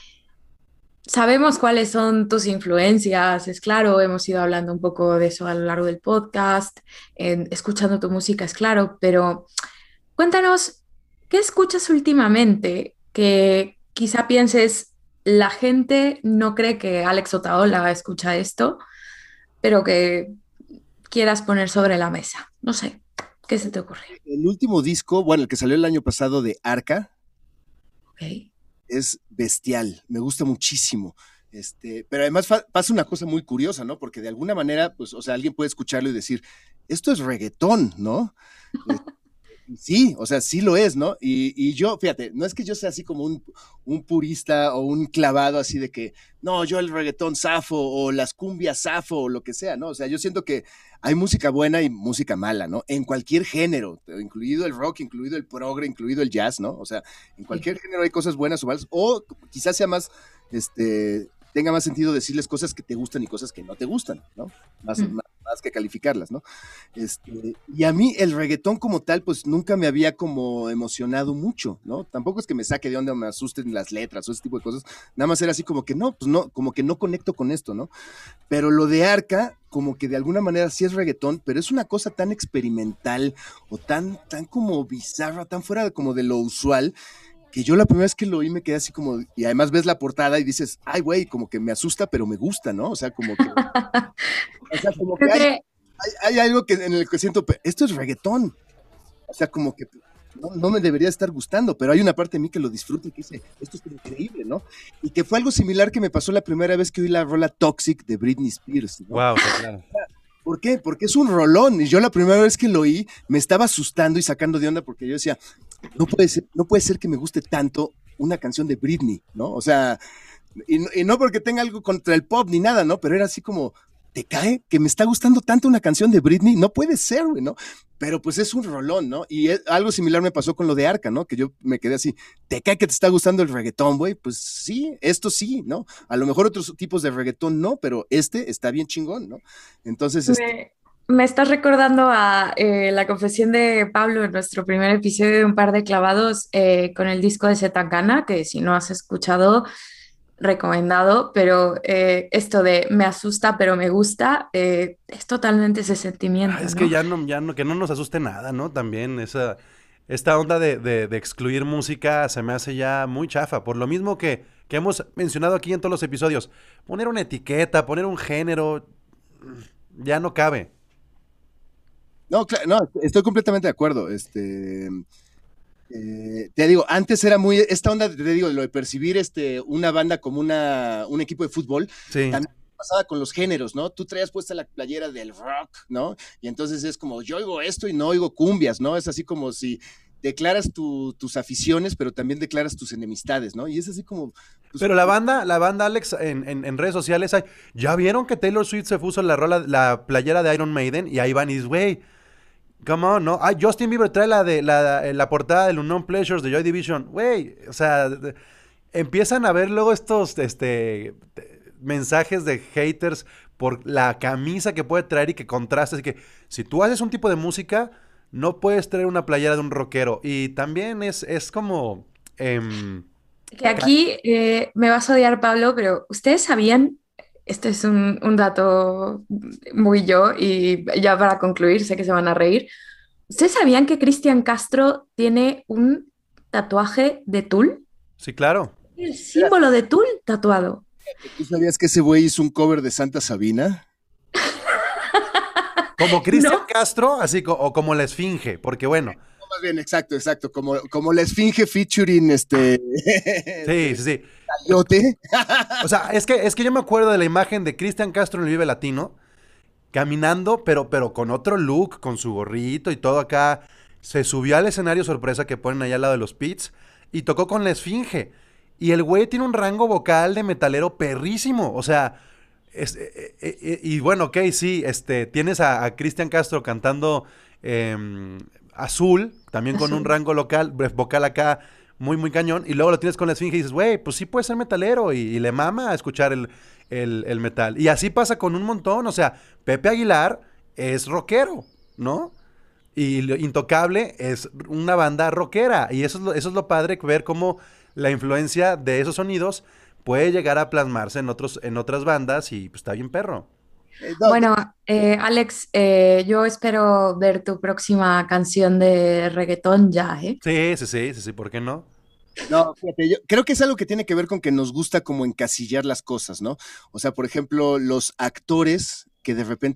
Sabemos cuáles son tus influencias, es claro, hemos ido hablando un poco de eso a lo largo del podcast, eh, escuchando tu música, es claro, pero cuéntanos, ¿qué escuchas últimamente que quizá pienses, la gente no cree que Alex Otaola escucha esto, pero que quieras poner sobre la mesa. No sé, ¿qué se te ocurre? El último disco, bueno, el que salió el año pasado de Arca, Ok. es bestial, me gusta muchísimo. Este, pero además fa- pasa una cosa muy curiosa, ¿no? Porque de alguna manera, pues, o sea, alguien puede escucharlo y decir, esto es reggaetón, ¿no? Eh, Sí, o sea, sí lo es, ¿no? Y, y yo, fíjate, no es que yo sea así como un, un purista o un clavado así de que, no, yo el reggaetón zafo o las cumbias zafo o lo que sea, ¿no? O sea, yo siento que hay música buena y música mala, ¿no? En cualquier género, incluido el rock, incluido el progre, incluido el jazz, ¿no? O sea, en cualquier género hay cosas buenas o malas, o quizás sea más, este, tenga más sentido decirles cosas que te gustan y cosas que no te gustan, ¿no? Más, Mm. más, más que calificarlas, ¿no? Este, y a mí el reggaetón como tal, pues nunca me había como emocionado mucho, ¿no? Tampoco es que me saque de onda o me asusten las letras o ese tipo de cosas, nada más era así como que no, pues no, como que no conecto con esto, ¿no? Pero lo de Arca, como que de alguna manera sí es reggaetón, pero es una cosa tan experimental o tan, tan como bizarra, tan fuera de, como de lo usual, que yo la primera vez que lo oí me quedé así como, y además ves la portada y dices, ay, güey, como que me asusta, pero me gusta, ¿no? O sea, como que, o sea, como que Creo hay, que hay, hay algo que, en el que siento, esto es reggaetón, o sea, como que no, no me debería estar gustando, pero hay una parte de mí que lo disfruta y que dice, esto es increíble, ¿no? Y que fue algo similar que me pasó la primera vez que oí la rola Toxic de Britney Spears, ¿no? Wow, sí, claro. ¿Por qué? Porque es un rolón. Y yo la primera vez que lo oí me estaba asustando y sacando de onda porque yo decía, no puede ser, no puede ser que me guste tanto una canción de Britney, ¿no? O sea, y, no- y no porque tenga algo contra el pop ni nada, ¿no? Pero era así como, ¿te cae que me está gustando tanto una canción de Britney? No puede ser, güey, ¿no? Pero pues es un rolón, ¿no? Y es- algo similar me pasó con lo de Arca, ¿no? Que yo me quedé así, ¿te cae que te está gustando el reggaetón, güey? Pues sí, esto sí, ¿no? A lo mejor otros tipos de reggaetón no, pero este está bien chingón, ¿no? Entonces, este, me, me estás recordando a eh, la confesión de Pablo en nuestro primer episodio de Un par de clavados eh, con el disco de Zetangana, que si no has escuchado, recomendado, pero eh, esto de me asusta pero me gusta, eh, es totalmente ese Ah, sentimiento, es que ¿no? ya no, ya no, que no nos asuste nada, ¿no? También esa, esta onda de, de- de excluir música se me hace ya muy chafa. Por lo mismo que, que hemos mencionado aquí en todos los episodios. Poner una etiqueta, poner un género, ya no cabe. no, claro, no, estoy completamente de acuerdo. Este, eh, te digo, antes era muy, esta onda, te digo, lo de percibir este, una banda como una, un equipo de fútbol, Sí. también pasaba con los géneros, ¿no? Tú traías puesta la playera del rock, ¿no? Y entonces es como, yo oigo esto y no oigo cumbias, ¿no? Es así como si declaras tu, tus aficiones, pero también declaras tus enemistades, ¿no? Y es así como, pues, Pero la banda, la banda, Alex, en, en- en redes sociales hay. ¿Ya vieron que Taylor Swift se puso la rola, la playera de Iron Maiden? Y ahí van y dices, güey, come on, ¿no? Ah, Justin Bieber trae la de la, la portada del Unknown Pleasures de Joy Division. Güey, o sea, de- empiezan a ver luego estos este, te- mensajes de haters por la camisa que puede traer y que contrasta. Así que si tú haces un tipo de música, no puedes traer una playera de un rockero. Y también es, es como... em, Que aquí eh, me vas a odiar, Pablo, pero ¿ustedes sabían? Este es un, un dato muy yo y ya para concluir, sé que se van a reír. ¿Ustedes sabían que Cristian Castro tiene un tatuaje de tul? sí, claro. El símbolo de tul tatuado. ¿tú sabías que ese güey hizo un cover de Santa Sabina? Como Cristian No, Castro, así co- o como la Esfinge, porque bueno, No, más bien, exacto, exacto, como, como la Esfinge featuring este, sí, este sí, sí. Coyote. O sea, es que, es que yo me acuerdo de la imagen de Cristian Castro en el Vive Latino, caminando, pero, pero con otro look, con su gorrito y todo acá. Se subió al escenario sorpresa que ponen allá al lado de los pits y tocó con la Esfinge. Y el güey tiene un rango vocal de metalero perrísimo. O sea, es- eh, eh, eh, y bueno, ok, sí, este, tienes a, a Cristian Castro cantando em, Azul, también con un azul. rango local, vocal acá muy, muy cañón. Y luego lo tienes con la Esfinge y dices, güey, pues sí puede ser metalero. Y, y le mama a escuchar el, el, el metal. Y así pasa con un montón. O sea, Pepe Aguilar es rockero, ¿no? Y lo- Intocable es una banda rockera. Y eso es lo, eso es lo padre, ver cómo la influencia de esos sonidos puede llegar a plasmarse en otros, en otras bandas y pues está bien perro. Eh, no, Bueno, eh, Alex, eh, yo espero ver tu próxima canción de reggaetón ya, ¿eh? Sí, sí, sí, sí, sí, ¿por qué no? no, fíjate, yo creo que es algo que tiene que ver con que nos gusta como encasillar las cosas, ¿no? O sea, por ejemplo, los actores que de repente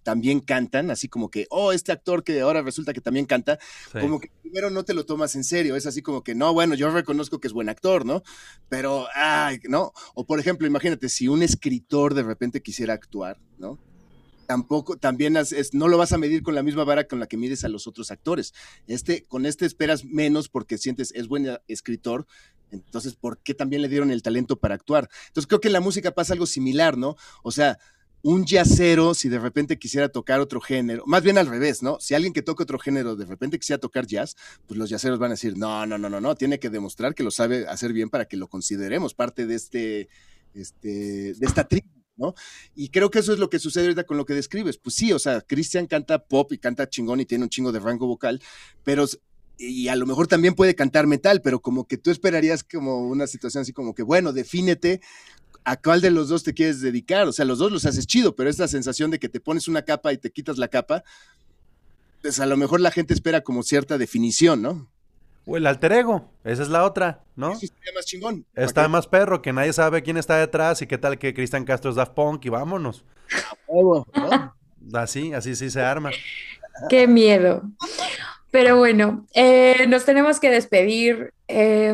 también cantan, así como que, oh, este actor que ahora resulta que también canta, sí. Como que primero no te lo tomas en serio, es así como que, no, bueno, yo reconozco que es buen actor, ¿no? Pero, ay, ¿no? O por ejemplo, imagínate, si un escritor de repente quisiera actuar, ¿no? Tampoco, también es, es, no lo vas a medir con la misma vara con la que mides a los otros actores. Este, con este esperas menos porque sientes, es buen escritor, entonces, ¿por qué también le dieron el talento para actuar? Entonces, creo que en la música pasa algo similar, ¿no? O sea, un jazzero, si de repente quisiera tocar otro género, más bien al revés, ¿no? Si alguien que toca otro género de repente quisiera tocar jazz, pues los jazzeros van a decir, no, no, no, no, no, tiene que demostrar que lo sabe hacer bien para que lo consideremos parte de este, este, de esta tribu, ¿no? Y creo que eso es lo que sucede ahorita con lo que describes. Pues sí, o sea, Cristian canta pop y canta chingón y tiene un chingo de rango vocal, pero... y a lo mejor también puede cantar metal, pero como que tú esperarías como una situación así como que, bueno, defínete a cuál de los dos te quieres dedicar, o sea, los dos los haces chido, pero esta sensación de que te pones una capa y te quitas la capa, pues a lo mejor la gente espera como cierta definición, ¿no? O el alter ego, esa es la otra, ¿no? Eso estaría más chingón. Está más perro, que nadie sabe quién está detrás y qué tal que Cristian Castro es Daft Punk y vámonos. A huevo, ¿no? Así, así sí se arma. Qué miedo. Pero bueno, eh, nos tenemos que despedir. Eh,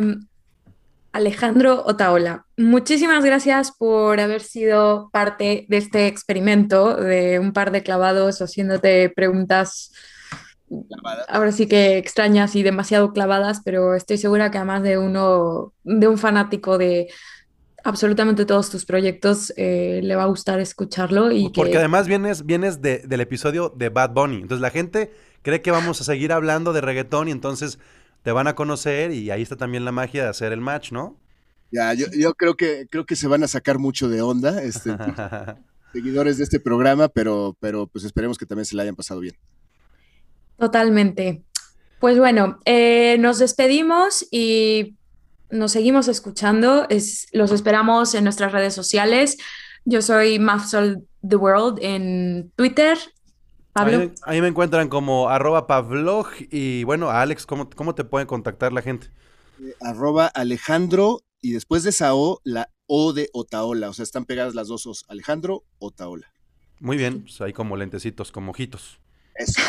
Alejandro Otaola, muchísimas gracias por haber sido parte de este experimento de un par de clavados haciéndote preguntas, clavadas. Ahora sí que extrañas y demasiado clavadas, pero estoy segura que además de uno, de un fanático de absolutamente todos tus proyectos, eh, le va a gustar escucharlo. Y Porque que... además vienes, vienes de, del episodio de Bad Bunny, entonces la gente cree que vamos a seguir hablando de reggaetón y entonces te van a conocer y ahí está también la magia de hacer el match, ¿no? Ya, yo, yo creo que creo que se van a sacar mucho de onda, este, seguidores de este programa, pero, pero pues esperemos que también se la hayan pasado bien. Totalmente. Pues bueno, eh, nos despedimos y nos seguimos escuchando. Es, los esperamos en nuestras redes sociales. Yo soy Mavsol The World en Twitter. Pablo. Ahí, ahí me encuentran como arroba Pavlog y bueno, Alex, ¿cómo, cómo te pueden contactar la gente? Eh, arroba Alejandro y después de esa O, la O de Otaola, o sea, están pegadas las dos O's, Alejandro Otaola. Muy bien, pues ahí como lentecitos, como ojitos. Eso.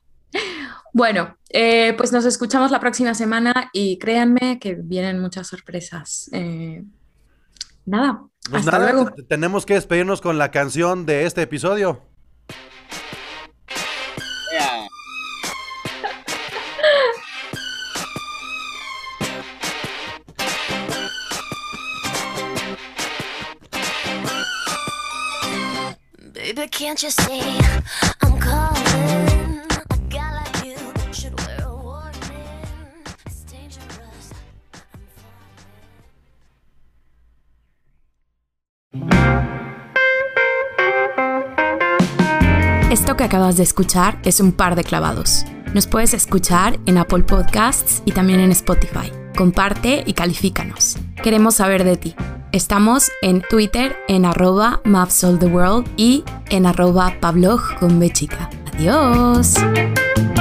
Bueno, eh, pues nos escuchamos la próxima semana y créanme que vienen muchas sorpresas. Eh, nada, pues hasta nada, luego. Tenemos que despedirnos con la canción de este episodio. Yeah. Baby, can't you see I'm calling? A guy like you should wear a warning. It's dangerous. I'm falling. Esto que acabas de escuchar es un par de clavados. Nos puedes escuchar en Apple Podcasts y también en Spotify. Comparte y califícanos. Queremos saber de ti. Estamos en Twitter en arroba Mavsol The World y en arroba Pavlog con B chica. ¡Adiós!